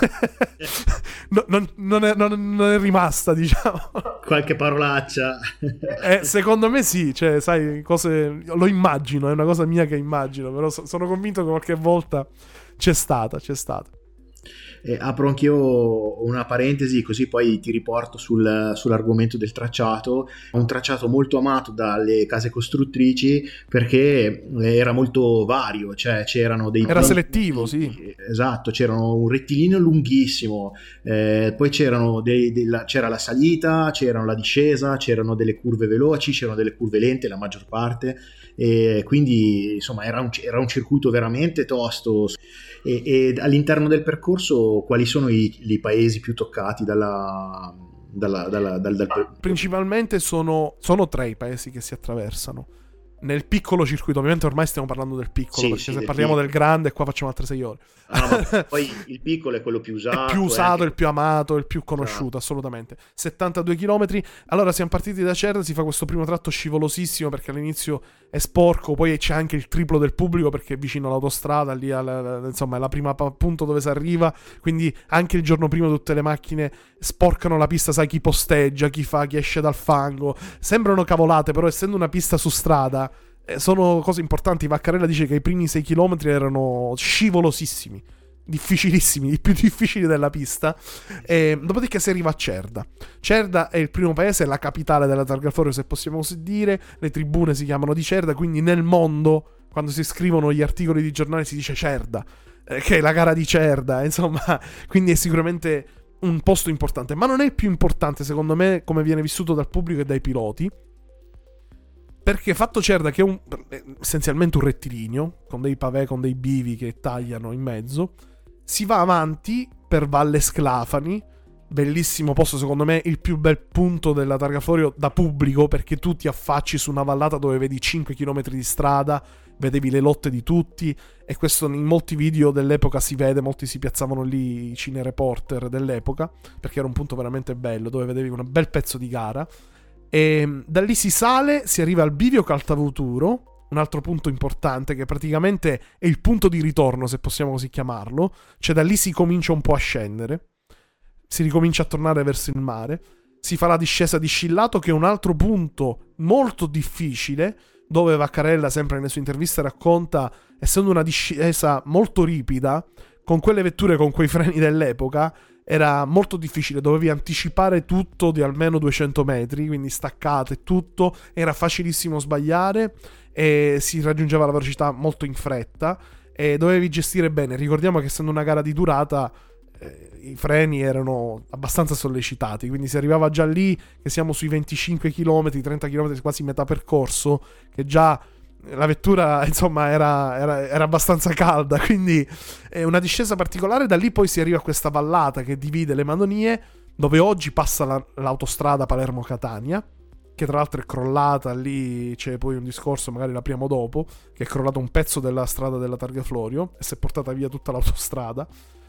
no, non, non, è, non, non è rimasta, diciamo. Qualche parolaccia. eh, secondo me sì, cioè sai, cose, lo immagino, è una cosa mia che immagino, però so, sono convinto che qualche volta c'è stata, c'è stata. Eh, apro anch'io una parentesi, così poi ti riporto sul, sull'argomento del tracciato. Un tracciato molto amato dalle case costruttrici perché era molto vario, cioè c'erano dei era punti, selettivo, sì, esatto, c'erano un rettilineo lunghissimo, eh, poi c'erano dei, della, c'era la salita, c'erano la discesa, c'erano delle curve veloci, c'erano delle curve lente la maggior parte, e quindi insomma era un, era un circuito veramente tosto. E, e all'interno del percorso quali sono i, i paesi più toccati dalla, dalla, dalla, dal, dal... Principalmente sono, sono tre i paesi che si attraversano. nel piccolo circuito. Ovviamente ormai stiamo parlando del piccolo, Sì, perché sì, se del parliamo piccolo. del grande qua facciamo altre sei ore. Ah, ma poi il piccolo è quello più usato. È più usato, anche... il più amato, il più conosciuto, assolutamente. settantadue chilometri. Allora siamo partiti da Cerda, si fa questo primo tratto scivolosissimo perché all'inizio è sporco, poi c'è anche il triplo del pubblico perché è vicino all'autostrada, lì alla, insomma è la prima punto dove si arriva, quindi anche il giorno prima tutte le macchine sporcano la pista, sai chi posteggia, chi fa, chi esce dal fango. Sembrano cavolate, però essendo una pista su strada eh, sono cose importanti. Vaccarella dice che i primi sei chilometri erano scivolosissimi, difficilissimi, i più difficili della pista. E dopodiché si arriva a Cerda. Cerda è il primo paese, è la capitale della Targa Florio, se possiamo così dire. Le tribune si chiamano di Cerda, quindi nel mondo, quando si scrivono gli articoli di giornale, si dice Cerda, eh, che è la gara di Cerda, insomma. Quindi è sicuramente un posto importante, ma non è il più importante secondo me come viene vissuto dal pubblico e dai piloti, perché fatto Cerda, che è un, essenzialmente un rettilineo con dei pavè, con dei bivi che tagliano in mezzo, si va avanti per Valle Sclafani, bellissimo posto, secondo me il più bel punto della Targa Florio da pubblico, perché tu ti affacci su una vallata dove vedi cinque chilometri di strada, vedevi le lotte di tutti, e questo in molti video dell'epoca si vede, molti si piazzavano lì, i cinereporter dell'epoca, perché era un punto veramente bello, dove vedevi un bel pezzo di gara. E da lì si sale, si arriva al bivio Caltavuturo, un altro punto importante che praticamente è il punto di ritorno, se possiamo così chiamarlo, cioè da lì si comincia un po' a scendere, si ricomincia a tornare verso il mare, si fa la discesa di Scillato, che è un altro punto molto difficile, dove Vaccarella sempre nelle sue interviste racconta, essendo una discesa molto ripida, con quelle vetture con quei freni dell'epoca, era molto difficile, dovevi anticipare tutto di almeno duecento metri, quindi staccate tutto, era facilissimo sbagliare e si raggiungeva la velocità molto in fretta e dovevi gestire bene. Ricordiamo che essendo una gara di durata eh, i freni erano abbastanza sollecitati, quindi si arrivava già lì che siamo sui venticinque chilometri, trenta chilometri, quasi metà percorso, che già la vettura insomma era, era, era abbastanza calda, quindi è una discesa particolare. Da lì poi si arriva a questa vallata che divide le Madonie, dove oggi passa la, l'autostrada Palermo-Catania, che tra l'altro è crollata. Lì c'è poi un discorso, magari l'apriamo dopo, che è crollato un pezzo della strada della Targa Florio e si è portata via tutta l'autostrada.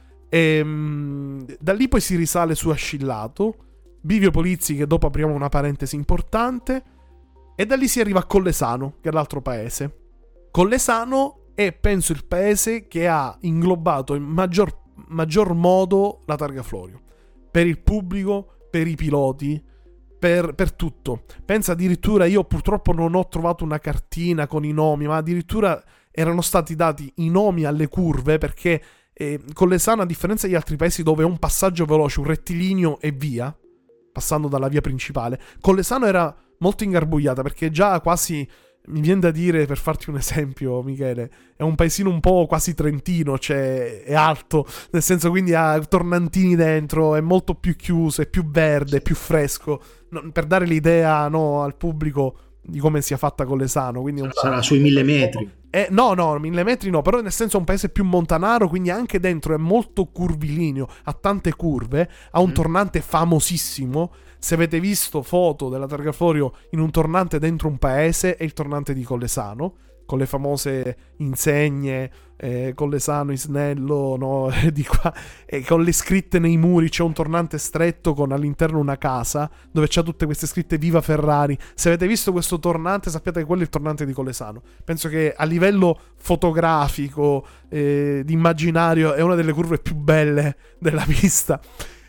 E mh, da lì poi si risale su Ascillato, bivio Polizzi, che dopo apriamo una parentesi importante. E da lì si arriva a Collesano, che è l'altro paese. Collesano è, penso, il paese che ha inglobato in maggior, maggior modo la Targa Florio. Per il pubblico, per i piloti, per, per tutto. Pensa addirittura, io purtroppo non ho trovato una cartina con i nomi, ma addirittura erano stati dati i nomi alle curve, perché eh, Collesano, a differenza degli altri paesi dove è un passaggio veloce, un rettilineo e via, passando dalla via principale, Collesano era molto ingarbugliata, perché già quasi, mi viene da dire, per farti un esempio Michele, è un paesino un po' quasi trentino, cioè è alto, nel senso, quindi ha tornantini dentro, è molto più chiuso, è più verde, è più fresco, no, per dare l'idea, no, al pubblico di come sia fatta Collesano. Quindi un... sarà sui mille metri. Eh, no, no, mille metri no, però nel senso è un paese più montanaro, quindi anche dentro è molto curvilineo, ha tante curve, ha un mm. tornante famosissimo. Se avete visto foto della Targa Florio in un tornante dentro un paese, è il tornante di Collesano, con le famose insegne, eh, Collesano, Isnello, no, di qua, e con le scritte nei muri. C'è un tornante stretto con all'interno una casa dove c'ha tutte queste scritte Viva Ferrari. Se avete visto questo tornante, sappiate che quello è il tornante di Collesano. Penso che a livello fotografico, eh, di immaginario, è una delle curve più belle della pista,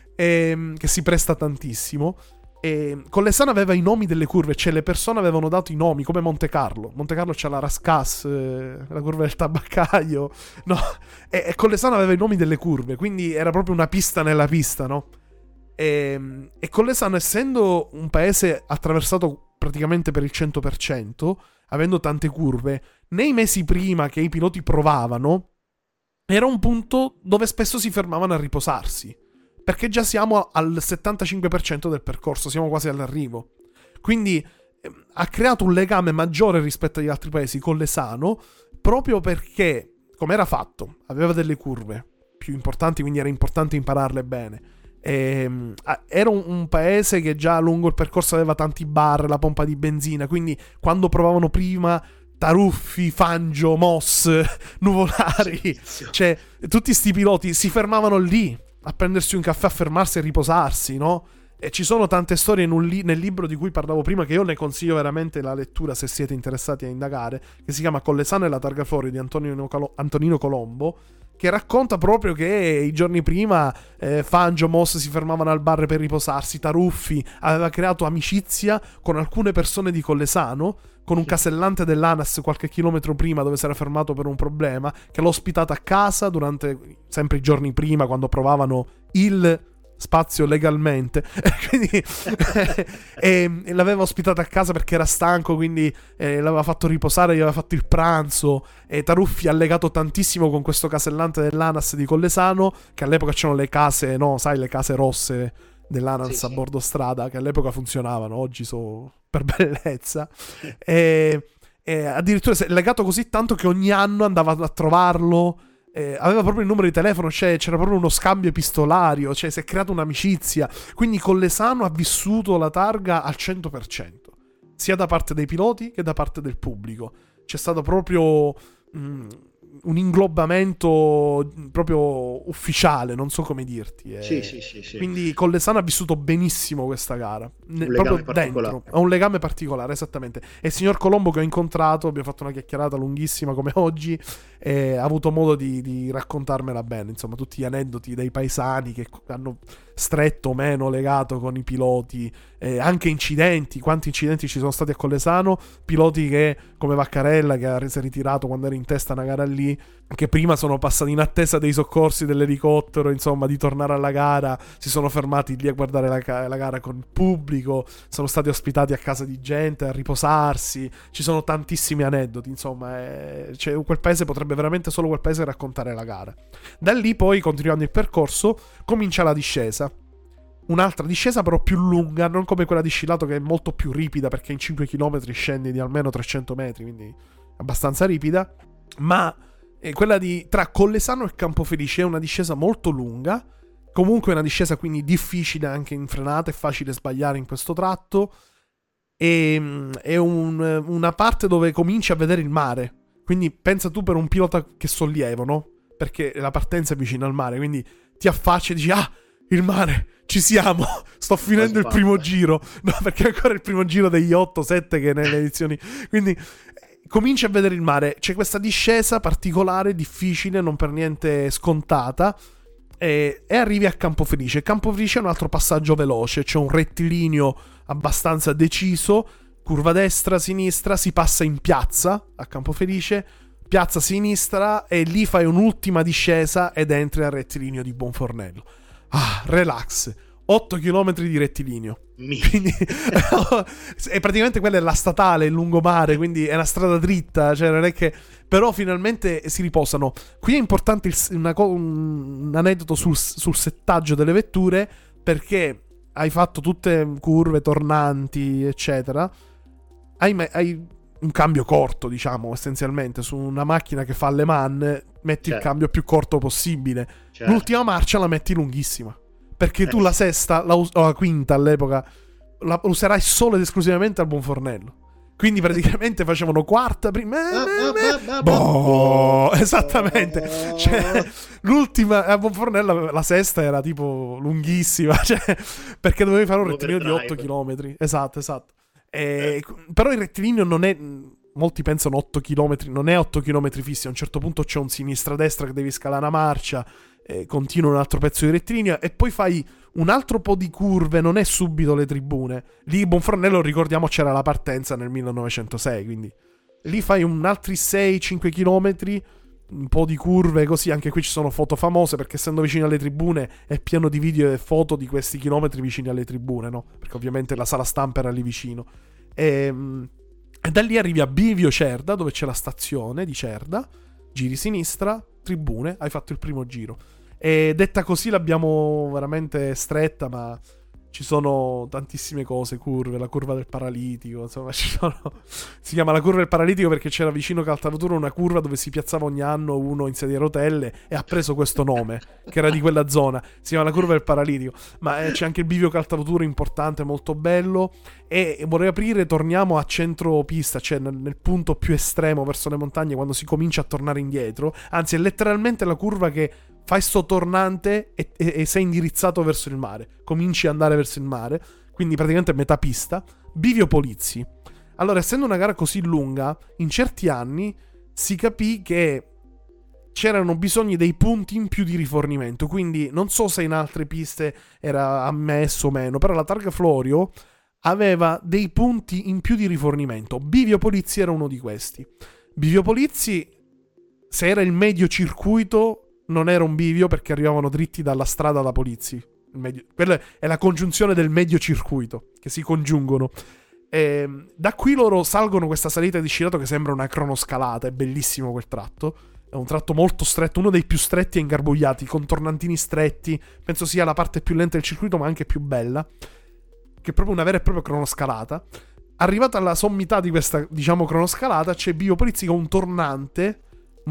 e, che si presta tantissimo. E Collesano aveva i nomi delle curve, cioè le persone avevano dato i nomi, come Monte Carlo. Monte Carlo c'ha la Rascasse, eh, la curva del tabaccaio, no? E, e Collesano aveva i nomi delle curve, quindi era proprio una pista nella pista, no? E, e Collesano, essendo un paese attraversato praticamente per il cento per cento, avendo tante curve, nei mesi prima che i piloti provavano, era un punto dove spesso si fermavano a riposarsi, perché già siamo al settantacinque per cento del percorso, siamo quasi all'arrivo. Quindi eh, ha creato un legame maggiore rispetto agli altri paesi Collesano, proprio perché, come era fatto, aveva delle curve più importanti, quindi era importante impararle bene. E, era un, un paese che già lungo il percorso aveva tanti bar, la pompa di benzina, quindi quando provavano prima Taruffi, Fangio, Moss, Nuvolari, cioè tutti sti piloti si fermavano lì a prendersi un caffè, a fermarsi e riposarsi, no? E ci sono tante storie in un li- nel libro di cui parlavo prima, che io ne consiglio veramente la lettura se siete interessati a indagare, che si chiama Collesano e la targa fuori di Antonino, Colo- Antonino Colombo, che racconta proprio che i giorni prima eh, Fangio, Moss si fermavano al bar per riposarsi. Taruffi aveva creato amicizia con alcune persone di Collesano, con un casellante dell'ANAS qualche chilometro prima, dove si era fermato per un problema, che l'ha ospitato a casa durante, sempre i giorni prima, quando provavano il spazio legalmente. Quindi e, e l'aveva ospitato a casa perché era stanco, quindi eh, l'aveva fatto riposare, gli aveva fatto il pranzo. E Taruffi ha legato tantissimo con questo casellante dell'ANAS di Collesano, che all'epoca c'erano le case, no, sai, le case rosse dell'ANAS sì, a sì. bordo strada, che all'epoca funzionavano, oggi sono per bellezza. E, e addirittura si è legato così tanto che ogni anno andava a trovarlo. Eh, aveva proprio il numero di telefono, cioè c'era proprio uno scambio epistolario, cioè si è creata un'amicizia. Quindi Collesano ha vissuto la targa al cento per cento, sia da parte dei piloti che da parte del pubblico. C'è stato proprio mh, un inglobamento proprio ufficiale, non so come dirti. Eh. Sì, sì, sì, sì. Quindi Collesano ha vissuto benissimo questa gara, ne, Un proprio legame particolare. dentro, ha un legame particolare, esattamente. E il signor Colombo, che ho incontrato, abbiamo fatto una chiacchierata lunghissima come oggi, e ha avuto modo di, di raccontarmela bene, insomma, tutti gli aneddoti dei paesani che hanno stretto o meno legato con i piloti, eh, anche incidenti, quanti incidenti ci sono stati a Collesano, piloti che, come Vaccarella, che si è ritirato quando era in testa una gara lì, che prima sono passati in attesa dei soccorsi dell'elicottero, insomma, di tornare alla gara, si sono fermati lì a guardare la, la gara con il pubblico, sono stati ospitati a casa di gente a riposarsi. Ci sono tantissimi aneddoti, insomma, eh, cioè, quel paese potrebbe veramente solo quel paese raccontare la gara. Da lì poi, continuando il percorso, comincia la discesa. Un'altra discesa però più lunga, non come quella di Scilato, che è molto più ripida, perché in cinque chilometri scendi di almeno trecento metri, quindi abbastanza ripida. Ma eh, quella di tra Collesano e Campofelice è una discesa molto lunga, comunque è una discesa quindi difficile anche in frenata, è facile sbagliare in questo tratto, e è un, una parte dove cominci a vedere il mare. Quindi pensa tu, per un pilota che sollievo, no? Perché la partenza è vicino al mare, quindi ti affacci e dici: ah, il mare, ci siamo, sto finendo il primo giro. No, perché è ancora il primo giro degli otto sette che nelle edizioni. Quindi eh, cominci a vedere il mare. C'è questa discesa particolare, difficile, non per niente scontata, e, e arrivi a Campofelice. Campofelice è un altro passaggio veloce, c'è un rettilineo abbastanza deciso, curva destra, sinistra, si passa in piazza a Campofelice, piazza sinistra, e lì fai un'ultima discesa ed entri al rettilineo di Bonfornello. Ah, relax, otto chilometri di rettilineo. Quindi, e praticamente quella è la statale, il lungomare, quindi è una strada dritta, cioè non è che... Però finalmente si riposano. Qui è importante il, una, un aneddoto sul, sul settaggio delle vetture, perché hai fatto tutte curve tornanti, eccetera. Hai, hai un cambio corto, diciamo, essenzialmente, su una macchina che fa Le Mans, metti certo. il cambio più corto possibile. Certo. L'ultima marcia la metti lunghissima, perché eh. tu la sesta, la, us- o la quinta all'epoca, la userai solo ed esclusivamente al Bonfornello. Quindi praticamente facevano quarta, prima... Boh, esattamente. Cioè, l'ultima, a Bonfornello, la sesta era tipo lunghissima, cioè, perché dovevi fare un rettilineo di otto chilometri. Esatto, esatto. E, però il rettilineo non è... Molti pensano otto chilometri, non è otto chilometri fissi. A un certo punto c'è un sinistra-destra che devi scalare una marcia, eh, continua un altro pezzo di rettilineo e poi fai un altro po' di curve, non è subito le tribune. Lì Bonfornello, ricordiamo, c'era la partenza nel millenovecentosei, quindi lì fai un altri sei cinque chilometri, un po' di curve così. Anche qui ci sono foto famose, perché essendo vicini alle tribune è pieno di video e foto di questi chilometri vicini alle tribune, no? Perché ovviamente la sala stampa era lì vicino. E, e da lì arrivi a Bivio Cerda, dove c'è la stazione di Cerda, giri sinistra, tribune, hai fatto il primo giro. E detta così l'abbiamo veramente stretta, ma ci sono tantissime cose, curve, la curva del paralitico, insomma ci sono... si chiama la curva del paralitico perché c'era vicino Caltavoturo una curva dove si piazzava ogni anno uno in sedia a rotelle e ha preso questo nome, che era di quella zona, si chiama la curva del paralitico. Ma eh, c'è anche il bivio Caltavoturo importante, molto bello, e vorrei aprire, torniamo a centro pista, cioè nel, nel punto più estremo verso le montagne, quando si comincia a tornare indietro, anzi è letteralmente la curva che fai sto tornante e, e, e sei indirizzato verso il mare. Cominci ad andare verso il mare, quindi praticamente metà pista. Bivio Polizzi. Allora, essendo una gara così lunga, in certi anni si capì che c'erano bisogni dei punti in più di rifornimento. Quindi non so se in altre piste era ammesso o meno, però la Targa Florio aveva dei punti in più di rifornimento. Bivio Polizzi era uno di questi. Bivio Polizzi, se era il medio circuito, non era un bivio perché arrivavano dritti dalla strada da Polizzi. Il medio... Quella è la congiunzione del medio circuito, che si congiungono. E da qui loro salgono questa salita di Scirato che sembra una cronoscalata. È bellissimo quel tratto. È un tratto molto stretto, uno dei più stretti e ingarbugliati, con tornantini stretti. Penso sia la parte più lenta del circuito, ma anche più bella. Che è proprio una vera e propria cronoscalata. Arrivata alla sommità di questa, diciamo, cronoscalata, c'è Bivio Polizzi con un tornante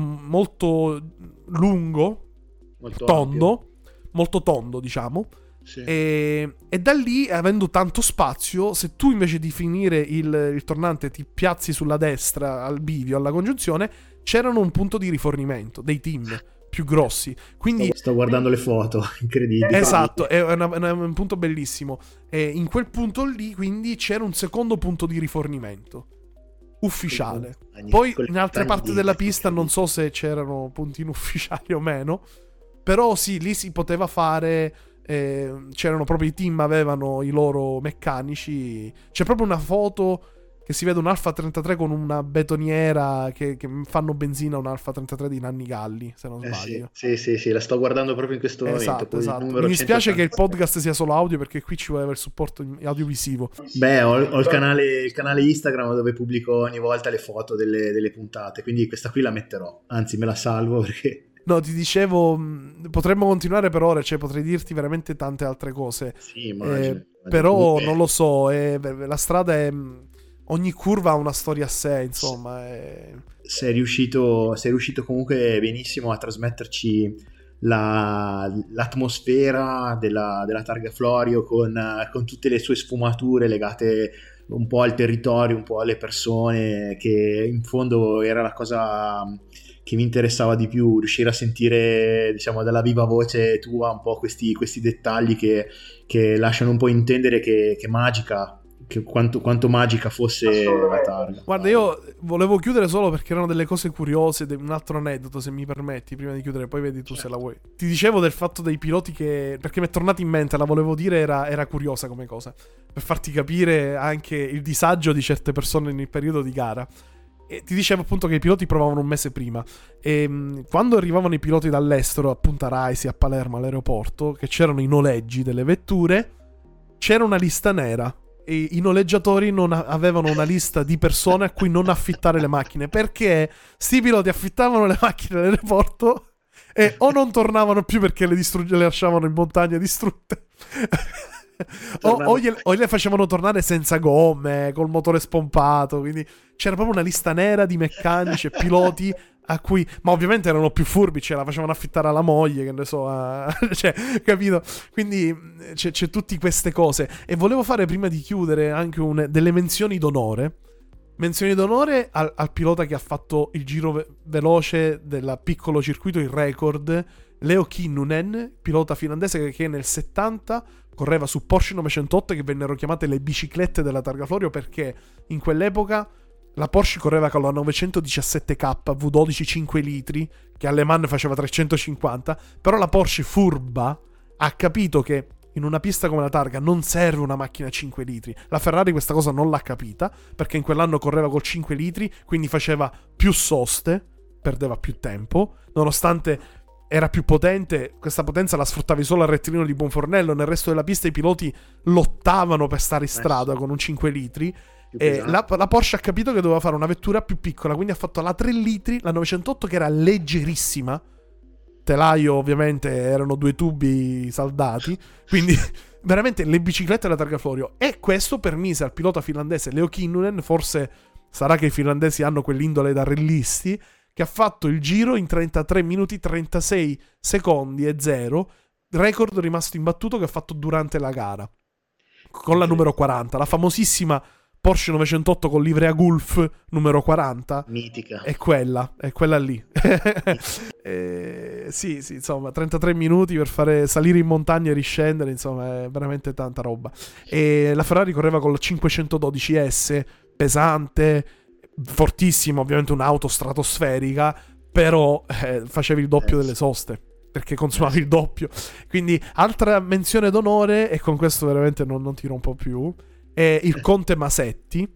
molto lungo, molto tondo, ampio. molto tondo, diciamo. Sì. E, e da lì, avendo tanto spazio, se tu invece di finire il, il tornante ti piazzi sulla destra al bivio, alla congiunzione, c'erano un punto di rifornimento, dei team più grossi. Quindi sto, sto guardando le foto, incredibili. Esatto, è, una, è un punto bellissimo. E in quel punto lì, quindi, c'era un secondo punto di rifornimento ufficiale. Poi in altre parti della pista non so se c'erano puntini ufficiali o meno, però sì, lì si poteva fare, eh, c'erano proprio i team, avevano i loro meccanici. C'è proprio una foto che si vede un Alfa trentatré con una betoniera che, che fanno benzina, un Alfa trentatré di Nanni Galli, se non eh sbaglio. Sì, sì, sì, sì, la sto guardando proprio in questo esatto, momento. Esatto. Mi dispiace che il podcast sia solo audio, perché qui ci voleva il supporto audiovisivo. Beh, ho, ho il, canale, il canale Instagram dove pubblico ogni volta le foto delle, delle puntate, quindi questa qui la metterò, anzi me la salvo perché... No, ti dicevo, potremmo continuare per ore, cioè potrei dirti veramente tante altre cose. Sì, immagino. Eh, però non lo so, eh, la strada è... Ogni curva ha una storia a sé, insomma. È... Sei riuscito, sei riuscito comunque benissimo a trasmetterci la, l'atmosfera della, della Targa Florio con, con tutte le sue sfumature legate un po' al territorio, un po' alle persone, che in fondo era la cosa che mi interessava di più, riuscire a sentire, diciamo, dalla viva voce tua un po' questi, questi dettagli che, che lasciano un po' intendere che, che magica, che quanto, quanto magica fosse la Targa. Guarda, io volevo chiudere solo perché erano delle cose curiose, un altro aneddoto, se mi permetti, prima di chiudere, poi vedi tu certo. se la vuoi. Ti dicevo del fatto dei piloti che, perché mi è tornato in mente, la volevo dire, era, era curiosa come cosa, per farti capire anche il disagio di certe persone nel periodo di gara. E ti dicevo appunto che i piloti provavano un mese prima, e mh, quando arrivavano i piloti dall'estero, a Punta Raisi, a Palermo, all'aeroporto, che c'erano i noleggi delle vetture, c'era una lista nera. E i noleggiatori non avevano una lista di persone a cui non affittare le macchine, perché sti piloti affittavano le macchine all'aeroporto e o non tornavano più perché le, distrugge, le lasciavano in montagna distrutte o, o, gliele, o le facevano tornare senza gomme, col motore spompato. Quindi c'era proprio una lista nera di meccanici e piloti a cui, ma ovviamente erano più furbi, ce la facevano affittare alla moglie, che ne so, a... cioè, capito? Quindi c'è, c'è tutte queste cose. E volevo fare, prima di chiudere, anche un, delle menzioni d'onore. Menzioni d'onore al, al pilota che ha fatto il giro ve- veloce del piccolo circuito, il record, Leo Kinnunen, pilota finlandese che, che nel settanta correva su Porsche novecentootto, che vennero chiamate le biciclette della Targa Florio, perché in quell'epoca la Porsche correva con la novecentodiciassette K V dodici cinque litri, che alle Man faceva trecentocinquanta, però la Porsche furba ha capito che in una pista come la Targa non serve una macchina cinque litri. La Ferrari questa cosa non l'ha capita, perché in quell'anno correva col cinque litri, quindi faceva più soste, perdeva più tempo, nonostante era più potente, questa potenza la sfruttavi solo al rettilineo di Bonfornello, nel resto della pista i piloti lottavano per stare in strada con un cinque litri. E la, la Porsche ha capito che doveva fare una vettura più piccola, quindi ha fatto la tre litri, la novecentootto, che era leggerissima, telaio ovviamente erano due tubi saldati, quindi veramente le biciclette della targa Florio, e questo permise al pilota finlandese Leo Kinnunen, forse sarà che i finlandesi hanno quell'indole da rallisti, che ha fatto il giro in trentatré minuti trentasei secondi e zero, record rimasto imbattuto che ha fatto durante la gara con la numero quaranta, la famosissima Porsche novecentotto con livrea Gulf numero quaranta, mitica, è quella, è quella lì. eh, sì, sì, insomma, trentatré minuti per fare salire in montagna e riscendere, insomma, è veramente tanta roba. E la Ferrari correva con la cinquecentododici S, pesante, fortissima, ovviamente un'auto stratosferica, però eh, facevi il doppio delle soste, perché consumavi il doppio. Quindi altra menzione d'onore, e con questo veramente non, non ti rompo più, è il conte Masetti,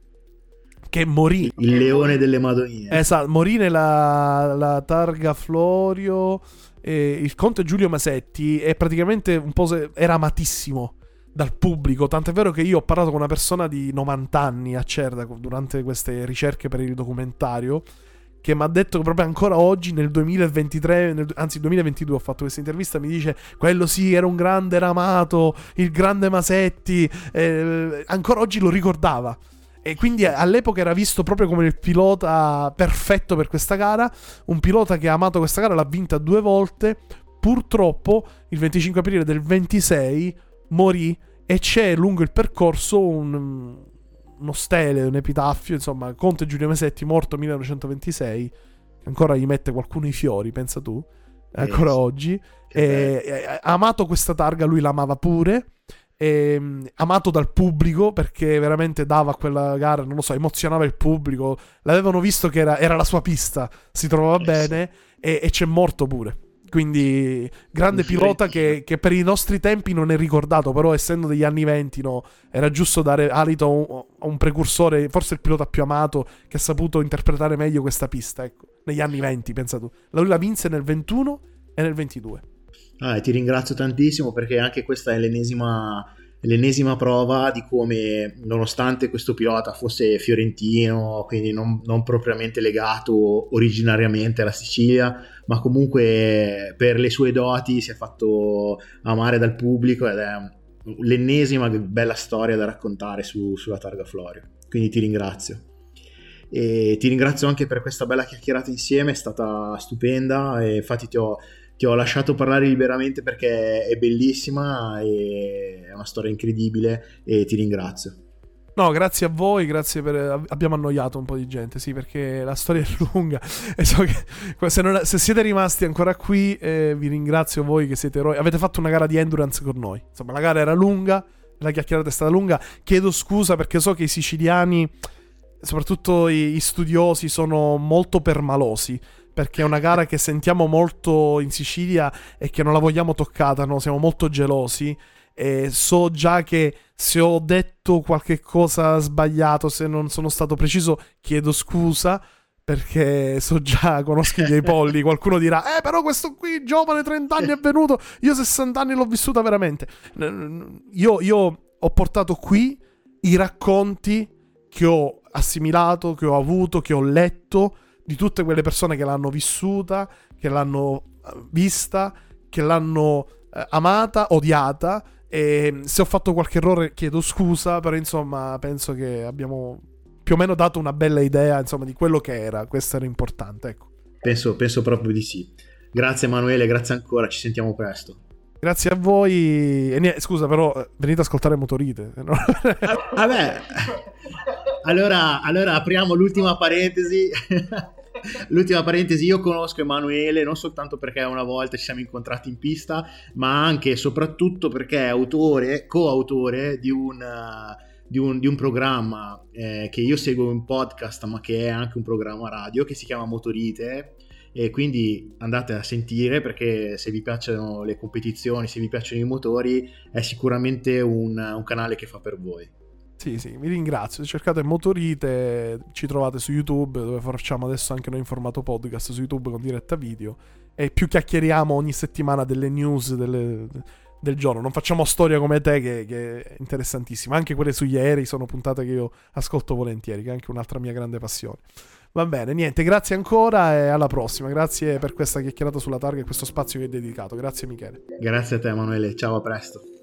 che morì, il leone delle Madonie, esatto, morì nella la targa Florio. E il conte Giulio Masetti è praticamente un po' se, era amatissimo dal pubblico, tant'è vero che io ho parlato con una persona di novanta anni a Cerda durante queste ricerche per il documentario, che mi ha detto che proprio ancora oggi nel duemilaventitré, nel, anzi duemilaventidue ho fatto questa intervista, mi dice quello sì era un grande, era amato, il grande Masetti, eh, ancora oggi lo ricordava, e quindi all'epoca era visto proprio come il pilota perfetto per questa gara, un pilota che ha amato questa gara, l'ha vinta due volte. Purtroppo il venticinque aprile del ventisei morì, e c'è lungo il percorso un uno stele, un epitaffio, insomma, conte Giulio Masetti, morto millenovecentoventisei, ancora gli mette qualcuno i fiori, pensa tu, ancora eh, oggi, e, e, amato questa targa, lui l'amava pure, e, amato dal pubblico, perché veramente dava a quella gara, non lo so, emozionava il pubblico, l'avevano visto che era, era la sua pista, si trovava eh, bene, sì. e, e c'è morto pure. Quindi grande pilota che, che per i nostri tempi non è ricordato, però essendo degli anni venti, no, era giusto dare alito a un, a un precursore, forse il pilota più amato, che ha saputo interpretare meglio questa pista, ecco, negli anni venti, pensa tu. Lui la vinse nel ventuno e nel ventidue. Ah, ti ringrazio tantissimo, perché anche questa è l'ennesima, l'ennesima prova di come, nonostante questo pilota fosse fiorentino, quindi non, non propriamente legato originariamente alla Sicilia, ma comunque per le sue doti si è fatto amare dal pubblico, ed è l'ennesima bella storia da raccontare su, sulla targa Florio. Quindi ti ringrazio, e ti ringrazio anche per questa bella chiacchierata insieme, è stata stupenda, e infatti ti ho, ti ho lasciato parlare liberamente perché è bellissima e è una storia incredibile, e ti ringrazio. No, grazie a voi, grazie per... abbiamo annoiato un po' di gente, sì, perché la storia è lunga e so che se, non... se siete rimasti ancora qui, eh, vi ringrazio voi che siete eroi. Avete fatto una gara di endurance con noi, insomma la gara era lunga, la chiacchierata è stata lunga, chiedo scusa perché so che i siciliani, soprattutto i, i studiosi, sono molto permalosi, perché è una gara che sentiamo molto in Sicilia e che non la vogliamo toccata, no? Siamo molto gelosi. E so già che se ho detto qualche cosa sbagliato, se non sono stato preciso, chiedo scusa, perché so già, conosco i miei polli. Qualcuno dirà eh però questo qui giovane, trenta anni è venuto, io sessanta anni l'ho vissuta veramente. Io, io ho portato qui i racconti che ho assimilato, che ho avuto, che ho letto di tutte quelle persone che l'hanno vissuta, che l'hanno vista, che l'hanno eh, amata, odiata. E se ho fatto qualche errore chiedo scusa, però insomma penso che abbiamo più o meno dato una bella idea, insomma, di quello che era. Questo era importante, ecco. Penso, penso proprio di sì. Grazie Emanuele, grazie ancora, ci sentiamo presto. Grazie a voi. E niente, scusa, però venite ad ascoltare Motorite. No? Vabbè, allora, allora apriamo l'ultima parentesi. L'ultima parentesi, io conosco Emanuele non soltanto perché una volta ci siamo incontrati in pista, ma anche e soprattutto perché è autore, coautore di un, di un, di un programma eh, che io seguo in podcast, ma che è anche un programma radio, che si chiama Motorite, e quindi andate a sentire, perché se vi piacciono le competizioni, se vi piacciono i motori, è sicuramente un, un canale che fa per voi. Sì, sì, vi ringrazio. Cercate Motorite, ci trovate su YouTube, dove facciamo adesso anche noi in formato podcast su YouTube con diretta video, e più chiacchieriamo ogni settimana delle news delle, del giorno. Non facciamo storia come te, che, che è interessantissima. Anche quelle sugli aerei sono puntate che io ascolto volentieri, che è anche un'altra mia grande passione. Va bene, niente, grazie ancora e alla prossima. Grazie per questa chiacchierata sulla targa e questo spazio che hai dedicato. Grazie Michele. Grazie a te Emanuele, ciao, a presto.